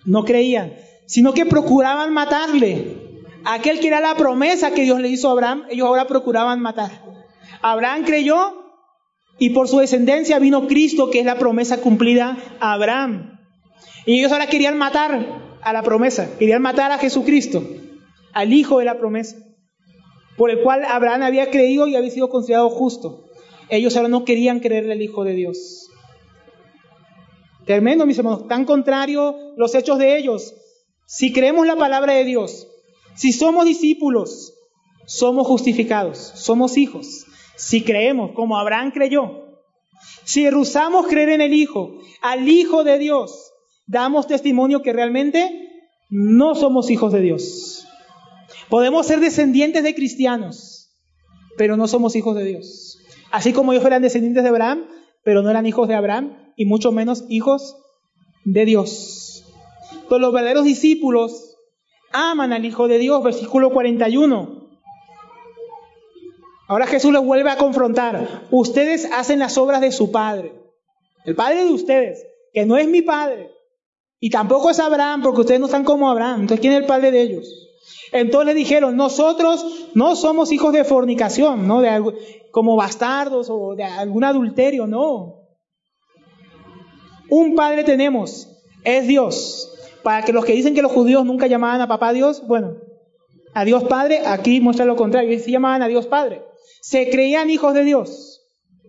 no creían, sino que procuraban matarle. Aquel que era la promesa que Dios le hizo a Abraham, ellos ahora procuraban matar. Abraham creyó y por su descendencia vino Cristo, que es la promesa cumplida a Abraham. Y ellos ahora querían matar a la promesa, querían matar a Jesucristo, al hijo de la promesa, por el cual Abraham había creído y había sido considerado justo. Ellos ahora no querían creerle al Hijo de Dios. Tremendo, mis hermanos, tan contrario los hechos de ellos. Si creemos la palabra de Dios, si somos discípulos, somos justificados, somos hijos. Si creemos, como Abraham creyó, si rehusamos creer en el Hijo, al Hijo de Dios, damos testimonio que realmente no somos hijos de Dios. Podemos ser descendientes de cristianos, pero no somos hijos de Dios. Así como ellos eran descendientes de Abraham, pero no eran hijos de Abraham, y mucho menos hijos de Dios. Pues los verdaderos discípulos aman al Hijo de Dios, versículo cuarenta y uno. Ahora Jesús les vuelve a confrontar. Ustedes hacen las obras de su Padre, el Padre de ustedes, que no es mi Padre, y tampoco es Abraham, porque ustedes no están como Abraham. Entonces, ¿quién es el Padre de ellos? Entonces le dijeron, nosotros no somos hijos de fornicación, ¿no? De algo, como bastardos o de algún adulterio, no. Un Padre tenemos, es Dios. Para que los que dicen que los judíos nunca llamaban a papá Dios, bueno, a Dios Padre, aquí muestra lo contrario, ellos sí llamaban a Dios Padre. Se creían hijos de Dios,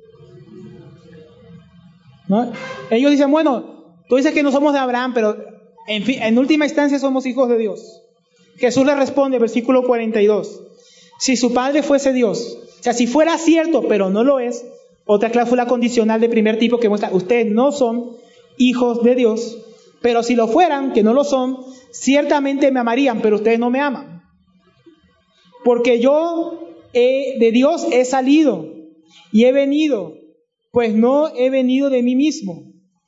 ¿no? Ellos dicen, bueno, tú dices que no somos de Abraham, pero en, fin, en última instancia somos hijos de Dios. Jesús le responde, versículo cuarenta y dos, si su Padre fuese Dios, o sea, si fuera cierto, pero no lo es, otra cláusula condicional de primer tipo que muestra, ustedes no son hijos de Dios, pero si lo fueran, que no lo son, ciertamente me amarían, pero ustedes no me aman. Porque yo he, de Dios he salido y he venido, pues no he venido de mí mismo,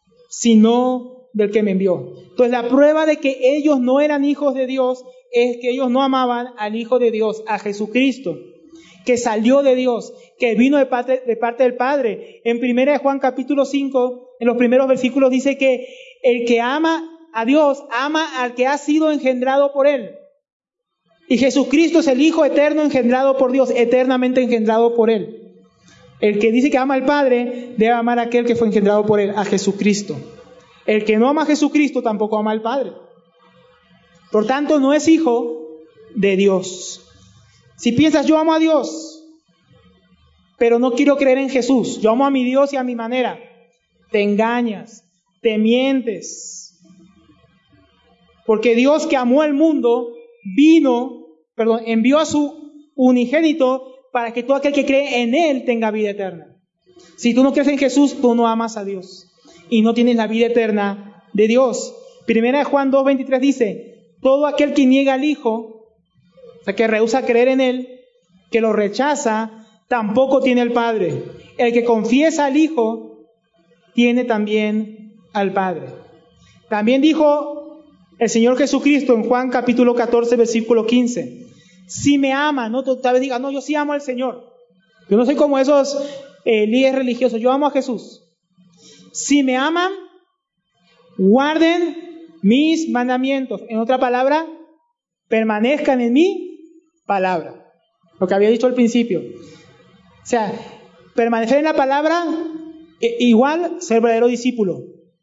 sino del que me envió. Entonces la prueba de que ellos no eran hijos de Dios es que ellos no amaban al Hijo de Dios, a Jesucristo, que salió de Dios, que vino de parte, de parte del Padre. En primera de Juan capítulo cinco, en los primeros versículos dice que el que ama a Dios, ama al que ha sido engendrado por Él. Y Jesucristo es el Hijo eterno engendrado por Dios, eternamente engendrado por Él. El que dice que ama al Padre, debe amar a aquel que fue engendrado por Él, a Jesucristo. El que no ama a Jesucristo tampoco ama al Padre. Por tanto, no es hijo de Dios. Si piensas, yo amo a Dios, pero no quiero creer en Jesús, yo amo a mi Dios y a mi manera, te engañas, te mientes. Porque Dios, que amó al mundo, vino, perdón, envió a su unigénito para que todo aquel que cree en Él tenga vida eterna. Si tú no crees en Jesús, tú no amas a Dios y no tienes la vida eterna de Dios. Primera de Juan dos veintitrés dice, todo aquel que niega al Hijo, o sea, que rehúsa creer en Él, que lo rechaza, tampoco tiene al Padre. El que confiesa al Hijo, tiene también al Padre. También dijo el Señor Jesucristo en Juan capítulo catorce, versículo quince, si me aman, no tal vez diga, no, yo sí amo al Señor. Yo no soy como esos eh, líderes religiosos, yo amo a Jesús. Si me aman, guarden mis mandamientos. En otra palabra, permanezcan en mi palabra. Lo que había dicho al principio. O sea, permanecer en la palabra, igual ser verdadero discípulo.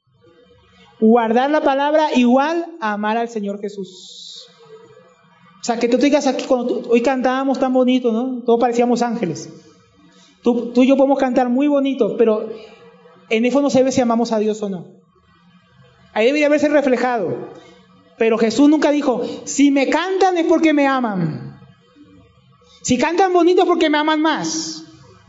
Guardar la palabra, igual a amar al Señor Jesús. O sea, que tú te digas aquí, cuando tú, hoy cantábamos tan bonito, ¿no? Todos parecíamos ángeles. Tú, tú y yo podemos cantar muy bonito, pero en eso no se ve si amamos a Dios o no. Ahí debería haberse reflejado. Pero Jesús nunca dijo, si me cantan es porque me aman. Si cantan bonito es porque me aman más.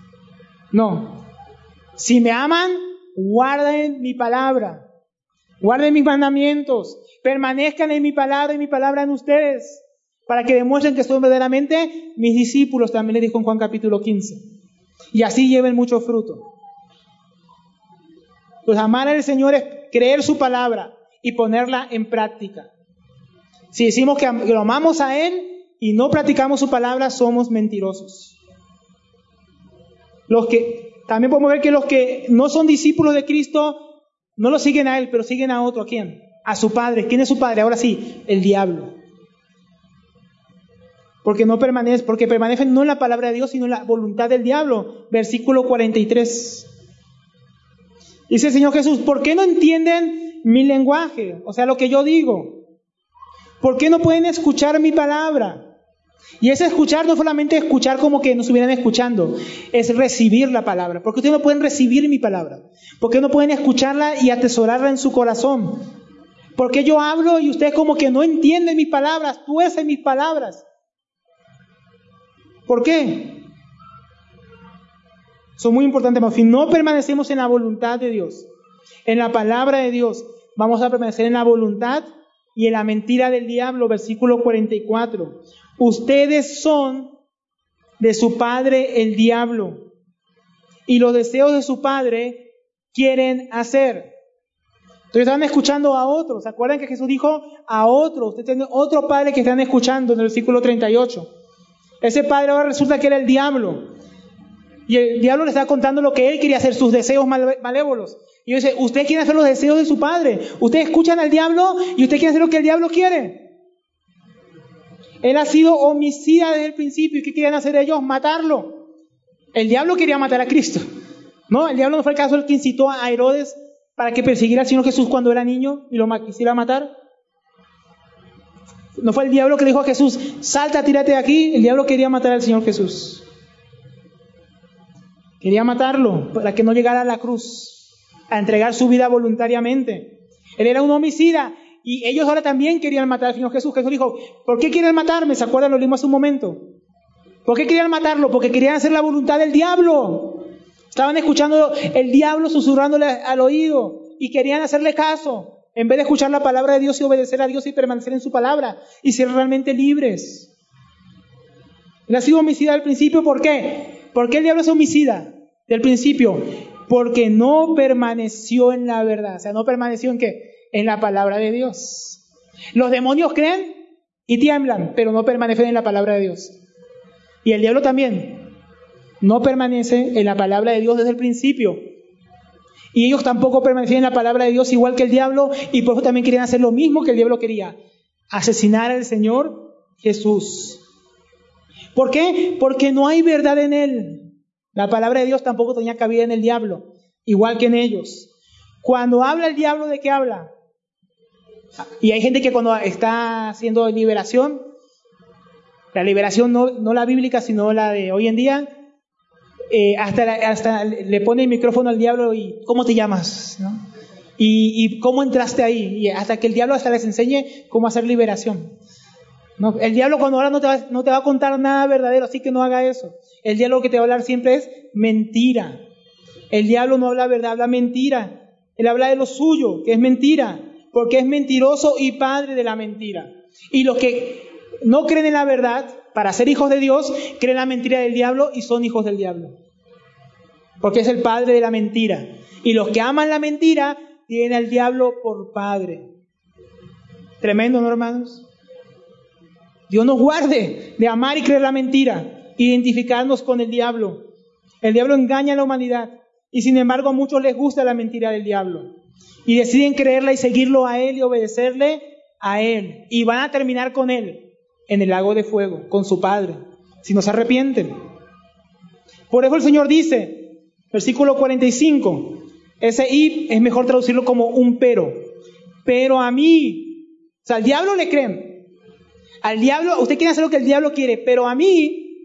No. Si me aman, guarden mi palabra. Guarden mis mandamientos. Permanezcan en mi palabra y mi palabra en ustedes. Para que demuestren que son verdaderamente mis discípulos, también le dijo en Juan capítulo quince. Y así lleven mucho fruto. Pues amar al Señor es creer su palabra y ponerla en práctica. Si decimos que lo amamos a Él y no practicamos su palabra, somos mentirosos. Los que, también podemos ver que los que no son discípulos de Cristo no lo siguen a Él, pero siguen a otro. ¿A quién? a su padre. ¿Quién es su padre? Ahora sí, el diablo. Porque no permanece, porque permanecen no en la palabra de Dios, sino en la voluntad del diablo. Versículo cuarenta y tres. Dice el Señor Jesús, ¿por qué no entienden mi lenguaje? O sea, lo que yo digo. ¿Por qué no pueden escuchar mi palabra? Y ese escuchar no solamente escuchar como que nos estuvieran escuchando, es recibir la palabra. ¿Por qué ustedes no pueden recibir mi palabra? ¿Por qué no pueden escucharla y atesorarla en su corazón? ¿Por qué yo hablo y ustedes como que no entienden mis palabras, tuercen mis palabras? ¿Por qué? Son muy importantes. Si no permanecemos en la voluntad de Dios, en la palabra de Dios, vamos a permanecer en la voluntad y en la mentira del diablo. Versículo cuarenta y cuatro. Ustedes son de su padre el diablo, y los deseos de su padre quieren hacer. Entonces estaban escuchando a otros. ¿Se acuerdan que Jesús dijo a otros? Ustedes tienen otro padre que están escuchando en el versículo treinta y ocho. Ese padre ahora resulta que era el diablo. Y el diablo le está contando lo que él quería hacer, sus deseos malévolos. Y dice, ustedes quieren hacer los deseos de su padre. Ustedes escuchan al diablo y ustedes quieren hacer lo que el diablo quiere. Él ha sido homicida desde el principio. ¿Y qué querían hacer ellos? Matarlo. El diablo quería matar a Cristo. No, el diablo no fue el caso el que incitó a Herodes para que persiguiera al Señor Jesús cuando era niño y lo quisiera matar. No fue el diablo que le dijo a Jesús, salta, tírate de aquí. El diablo quería matar al Señor Jesús. Quería matarlo para que no llegara a la cruz, a entregar su vida voluntariamente. Él era un homicida y ellos ahora también querían matar al Señor Jesús. Jesús dijo, ¿por qué quieren matarme? ¿Se acuerdan? Lo leímos hace un momento. ¿Por qué querían matarlo? Porque querían hacer la voluntad del diablo. Estaban escuchando el diablo susurrándole al oído y querían hacerle caso. En vez de escuchar la palabra de Dios y obedecer a Dios y permanecer en su palabra y ser realmente libres. Él ha sido homicida al principio, ¿por qué? ¿Por qué el diablo es homicida del principio? Porque no permaneció en la verdad. O sea, no permaneció en qué? En la palabra de Dios. Los demonios creen y tiemblan, pero no permanecen en la palabra de Dios. Y el diablo también no permanece en la palabra de Dios desde el principio. Y ellos tampoco permanecían en la palabra de Dios igual que el diablo, y por eso también querían hacer lo mismo que el diablo quería: asesinar al Señor Jesús. ¿Por qué? Porque no hay verdad en él. La palabra de Dios tampoco tenía cabida en el diablo, igual que en ellos. Cuando habla el diablo, ¿de qué habla? Y hay gente que cuando está haciendo liberación, la liberación no, no la bíblica, sino la de hoy en día, Eh, hasta, la, hasta le pone el micrófono al diablo y ¿cómo te llamas? ¿No? Y, y ¿cómo entraste ahí? Y hasta que el diablo hasta les enseñe cómo hacer liberación. ¿No? El diablo cuando habla no te, va, no te va a contar nada verdadero, así que no haga eso. El diablo que te va a hablar siempre es mentira. El diablo no habla verdad, habla mentira. Él habla de lo suyo, que es mentira, porque es mentiroso y padre de la mentira. Y los que no creen en la verdad, para ser hijos de Dios, creen la mentira del diablo y son hijos del diablo. Porque es el padre de la mentira. Y los que aman la mentira tienen al diablo por padre. Tremendo, ¿no, hermanos? Dios nos guarde de amar y creer la mentira, identificarnos con el diablo. El diablo engaña a la humanidad y sin embargo a muchos les gusta la mentira del diablo. Y deciden creerla y seguirlo a él y obedecerle a él. Y van a terminar con él en el lago de fuego, con su padre, si no se arrepienten. Por eso el Señor dice, versículo cuarenta y cinco, ese y es mejor traducirlo como un pero. Pero a mí, o sea, al diablo le creen. Al diablo, usted quiere hacer lo que el diablo quiere, pero a mí,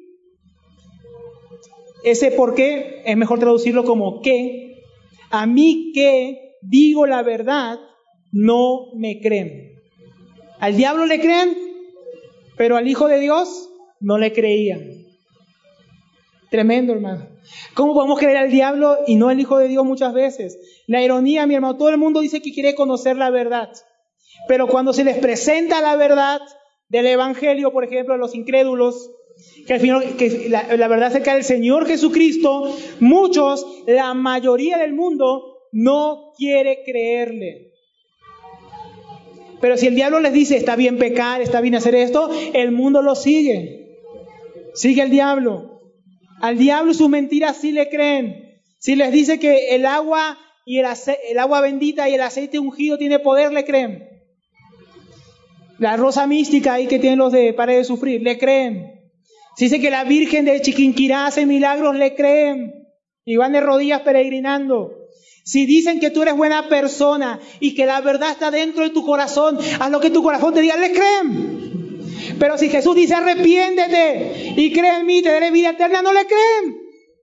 ese por qué es mejor traducirlo como que, a mí que digo la verdad, no me creen. Al diablo le creen, pero al Hijo de Dios no le creían. Tremendo, hermano. ¿Cómo podemos creer al diablo y no al Hijo de Dios muchas veces? La ironía, mi hermano, todo el mundo dice que quiere conocer la verdad. Pero cuando se les presenta la verdad del Evangelio, por ejemplo, a los incrédulos, que al final, que la, la verdad acerca del Señor Jesucristo, muchos, la mayoría del mundo, no quiere creerle. Pero si el diablo les dice, está bien pecar, está bien hacer esto, el mundo lo sigue. Sigue el diablo. Al diablo y sus mentiras sí le creen. Si les dice que el agua y el, ace- el agua bendita y el aceite ungido tiene poder, le creen. La rosa mística ahí que tienen los de Pare de Sufrir, le creen. Si dice que la Virgen de Chiquinquirá hace milagros, le creen. Y van de rodillas peregrinando. Si dicen que tú eres buena persona y que la verdad está dentro de tu corazón, haz lo que tu corazón te diga, le creen. Pero si Jesús dice arrepiéntete y cree en mí, te daré vida eterna, no le creen.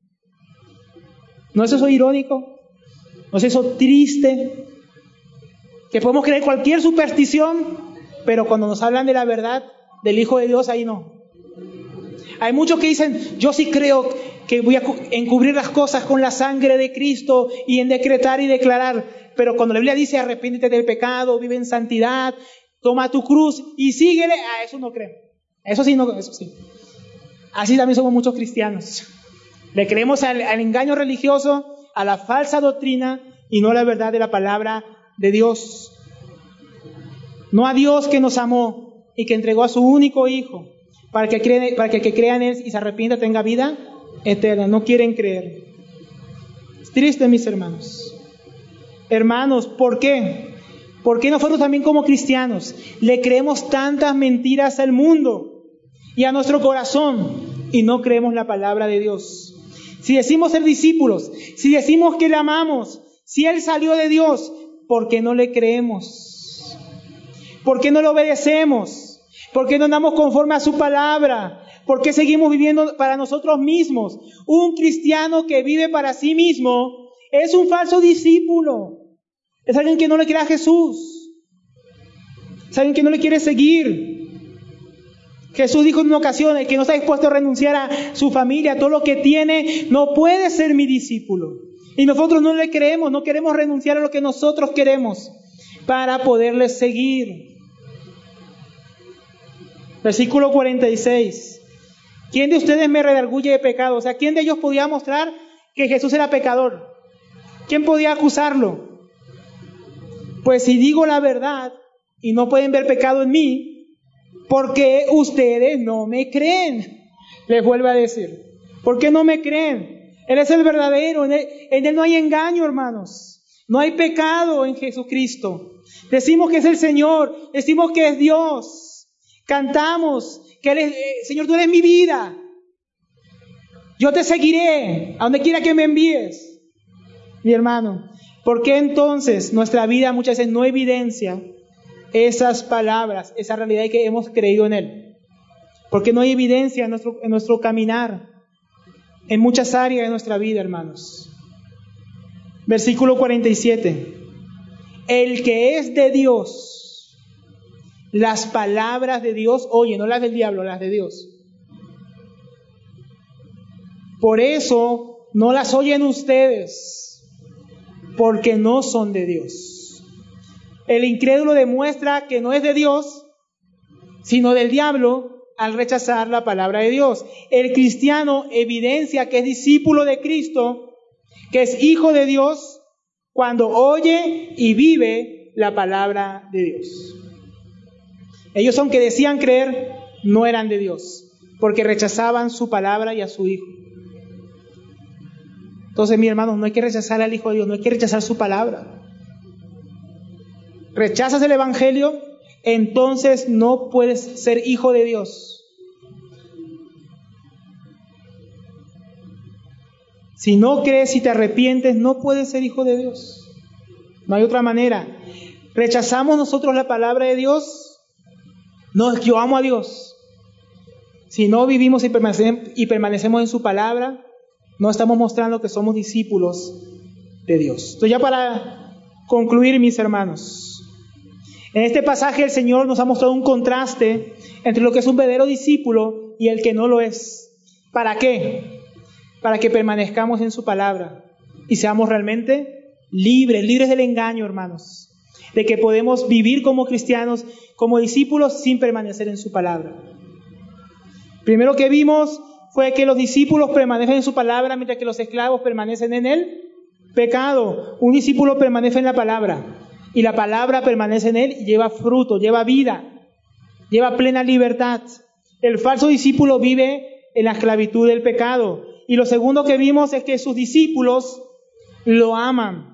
¿No es eso irónico? ¿No es eso triste? Que podemos creer cualquier superstición, pero cuando nos hablan de la verdad del Hijo de Dios, ahí no. Hay muchos que dicen, yo sí creo que voy a encubrir las cosas con la sangre de Cristo y en decretar y declarar. Pero cuando la Biblia dice, arrepiéntete del pecado, vive en santidad, toma tu cruz y síguele, a eso no creen. Eso sí, no, eso sí. Así también somos muchos cristianos. Le creemos al, al engaño religioso, a la falsa doctrina y no a la verdad de la palabra de Dios. No a Dios que nos amó y que entregó a su único Hijo para que, cree, para que el que crea en Él y se arrepienta tenga vida eterna. No quieren creer. Es triste, mis hermanos. Hermanos, ¿por qué? ¿Por qué nosotros también como cristianos le creemos tantas mentiras al mundo y a nuestro corazón y no creemos la palabra de Dios? Si decimos ser discípulos, si decimos que le amamos, si Él salió de Dios, ¿por qué no le creemos? ¿Por qué no lo obedecemos? ¿Por qué no andamos conforme a su palabra? ¿Por qué seguimos viviendo para nosotros mismos? Un cristiano que vive para sí mismo es un falso discípulo. Es alguien que no le quiere a Jesús. Es alguien que no le quiere seguir. Jesús dijo en una ocasión, el que no está dispuesto a renunciar a su familia, a todo lo que tiene, no puede ser mi discípulo. Y nosotros no le creemos, no queremos renunciar a lo que nosotros queremos para poderle seguir. Versículo cuarenta y seis. ¿Quién de ustedes me redarguye de pecado? O sea, ¿quién de ellos podía mostrar que Jesús era pecador? ¿Quién podía acusarlo? Pues si digo la verdad y no pueden ver pecado en mí, ¿por qué ustedes no me creen? Les vuelvo a decir. ¿Por qué no me creen? Él es el verdadero. En él, en él no hay engaño, hermanos. No hay pecado en Jesucristo. Decimos que es el Señor. Decimos que es Dios. Cantamos que Él es, eh, Señor, tú eres mi vida. Yo te seguiré a donde quiera que me envíes. Mi hermano, ¿por qué entonces nuestra vida muchas veces no evidencia esas palabras, esa realidad de que hemos creído en Él? ¿Por qué no hay evidencia en nuestro, en nuestro caminar, en muchas áreas de nuestra vida, hermanos? Versículo cuarenta y siete. El que es de Dios, las palabras de Dios oye, no las del diablo, las de Dios. Por eso no las oyen ustedes, porque no son de Dios. El incrédulo demuestra que no es de Dios, sino del diablo al rechazar la palabra de Dios. El cristiano evidencia que es discípulo de Cristo, que es hijo de Dios, cuando oye y vive la palabra de Dios. Ellos, aunque decían creer, no eran de Dios, porque rechazaban su palabra y a su Hijo. Entonces, mis hermanos, no hay que rechazar al Hijo de Dios, no hay que rechazar su palabra. Rechazas el Evangelio, entonces no puedes ser hijo de Dios. Si no crees y te arrepientes, no puedes ser hijo de Dios. No hay otra manera. Rechazamos nosotros la palabra de Dios. No, es que yo amo a Dios. Si no vivimos y permanecemos, y permanecemos en su palabra, no estamos mostrando que somos discípulos de Dios. Entonces, ya para concluir, mis hermanos, en este pasaje el Señor nos ha mostrado un contraste entre lo que es un verdadero discípulo y el que no lo es. ¿Para qué? Para que permanezcamos en su palabra y seamos realmente libres, libres del engaño, hermanos, de que podemos vivir como cristianos, como discípulos, sin permanecer en su palabra. Primero que vimos fue que los discípulos permanecen en su palabra, mientras que los esclavos permanecen en el pecado. Un discípulo permanece en la palabra, y la palabra permanece en él y lleva fruto, lleva vida, lleva plena libertad. El falso discípulo vive en la esclavitud del pecado. Y lo segundo que vimos es que sus discípulos lo aman.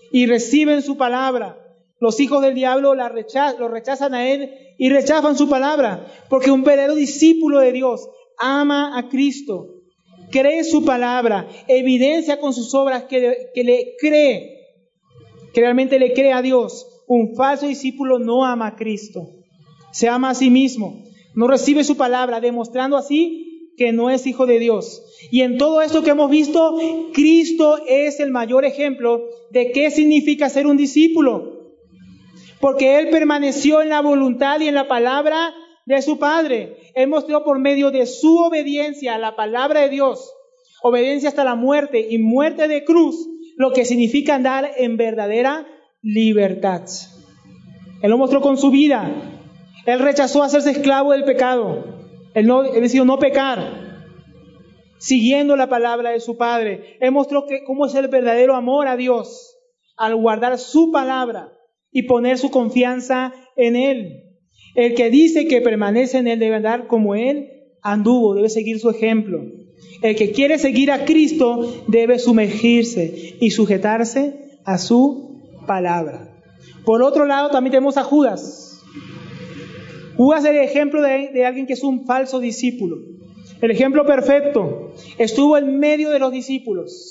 y reciben su palabra. Los hijos del diablo la rechazan, lo rechazan a él y rechazan su palabra, porque un verdadero discípulo de Dios ama a Cristo, cree su palabra, evidencia con sus obras que, que le cree, que realmente le cree a Dios. Un falso discípulo no ama a Cristo, se ama a sí mismo, no recibe su palabra, demostrando así que no es hijo de Dios. Y en todo esto que hemos visto, Cristo es el mayor ejemplo de qué significa ser un discípulo, porque Él permaneció en la voluntad y en la palabra de su Padre. Él mostró por medio de su obediencia a la palabra de Dios, obediencia hasta la muerte y muerte de cruz, lo que significa andar en verdadera libertad. Él lo mostró con su vida. Él rechazó hacerse esclavo del pecado. Él, no, él decidió no pecar, siguiendo la palabra de su Padre. Él mostró que, cómo es el verdadero amor a Dios, al guardar su palabra y poner su confianza en Él. El que dice que permanece en Él debe andar como Él anduvo, debe seguir su ejemplo. El que quiere seguir a Cristo debe sumergirse y sujetarse a su palabra. Por otro lado, también tenemos a Judas. Judas es el ejemplo de, de alguien que es un falso discípulo. El ejemplo perfecto. Estuvo en medio de los discípulos.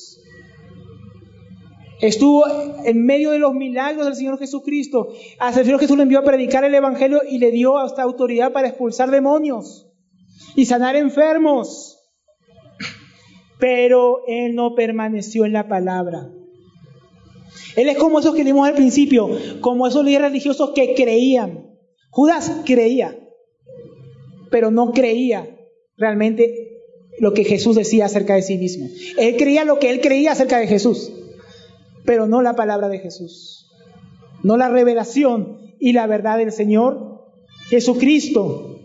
Estuvo en medio de los milagros del Señor Jesucristo. Hasta el Señor Jesús le envió a predicar el Evangelio y le dio hasta autoridad para expulsar demonios y sanar enfermos. Pero Él no permaneció en la palabra. Él es como esos que vimos al principio, como esos líderes religiosos que creían. Judas creía, pero no creía realmente lo que Jesús decía acerca de sí mismo. Él creía lo que él creía acerca de Jesús, pero no la palabra de Jesús, no la revelación y la verdad del Señor Jesucristo.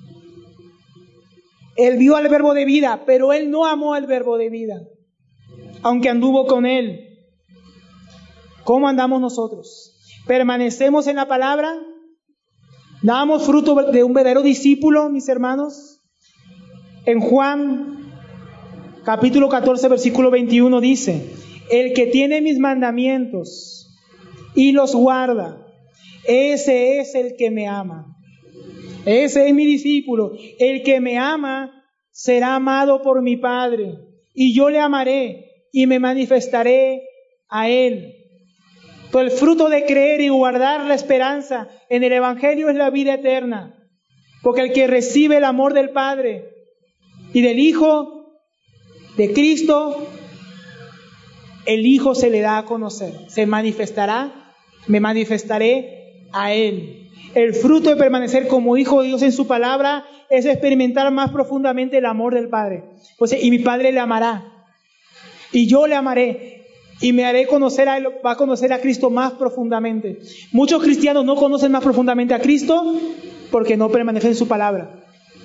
Él vio al verbo de vida, pero él no amó al verbo de vida, aunque anduvo con él. ¿Cómo andamos nosotros? ¿Permanecemos en la palabra? ¿Damos fruto de un verdadero discípulo, mis hermanos? En Juan capítulo catorce, versículo veintiuno dice: el que tiene mis mandamientos y los guarda, ese es el que me ama. Ese es mi discípulo. El que me ama será amado por mi Padre, y yo le amaré y me manifestaré a él. Todo el fruto de creer y guardar la esperanza en el Evangelio es la vida eterna, porque el que recibe el amor del Padre y del Hijo, de Cristo, el Hijo se le da a conocer, se manifestará, me manifestaré a Él. El fruto de permanecer como hijo de Dios en su palabra es experimentar más profundamente el amor del Padre. Pues, y mi Padre le amará, y yo le amaré, y me haré conocer a Él, va a conocer a Cristo más profundamente. Muchos cristianos no conocen más profundamente a Cristo porque no permanecen en su palabra.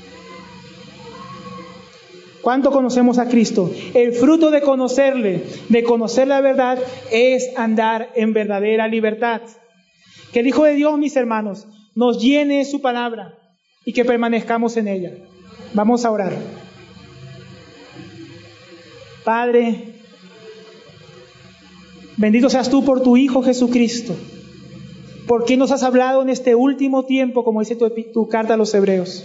¿Cuánto conocemos a Cristo? El fruto de conocerle, de conocer la verdad, es andar en verdadera libertad. Que el Hijo de Dios, mis hermanos, nos llene su palabra y que permanezcamos en ella. Vamos a orar. Padre, bendito seas tú por tu Hijo Jesucristo, porque nos has hablado en este último tiempo, como dice tu, tu carta a los Hebreos.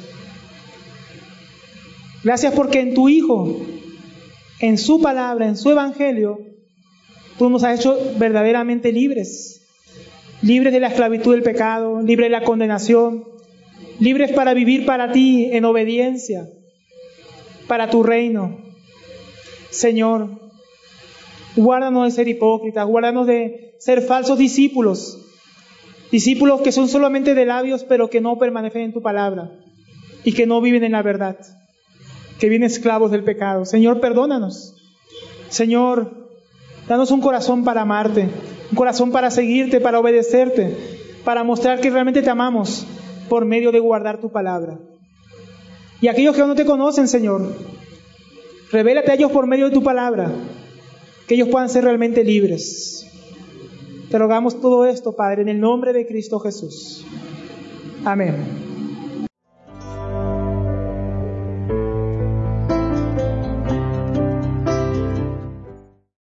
Gracias porque en tu Hijo, en su palabra, en su Evangelio, tú nos has hecho verdaderamente libres. Libres de la esclavitud del pecado, libres de la condenación, libres para vivir para ti en obediencia, para tu reino. Señor, guárdanos de ser hipócritas, guárdanos de ser falsos discípulos, discípulos que son solamente de labios, pero que no permanecen en tu palabra y que no viven en la verdad, que viven esclavos del pecado. Señor, perdónanos. Señor, danos un corazón para amarte, un corazón para seguirte, para obedecerte, para mostrar que realmente te amamos por medio de guardar tu palabra. Y aquellos que no te conocen, Señor, revélate a ellos por medio de tu palabra, que ellos puedan ser realmente libres. Te rogamos todo esto, Padre, en el nombre de Cristo Jesús. Amén.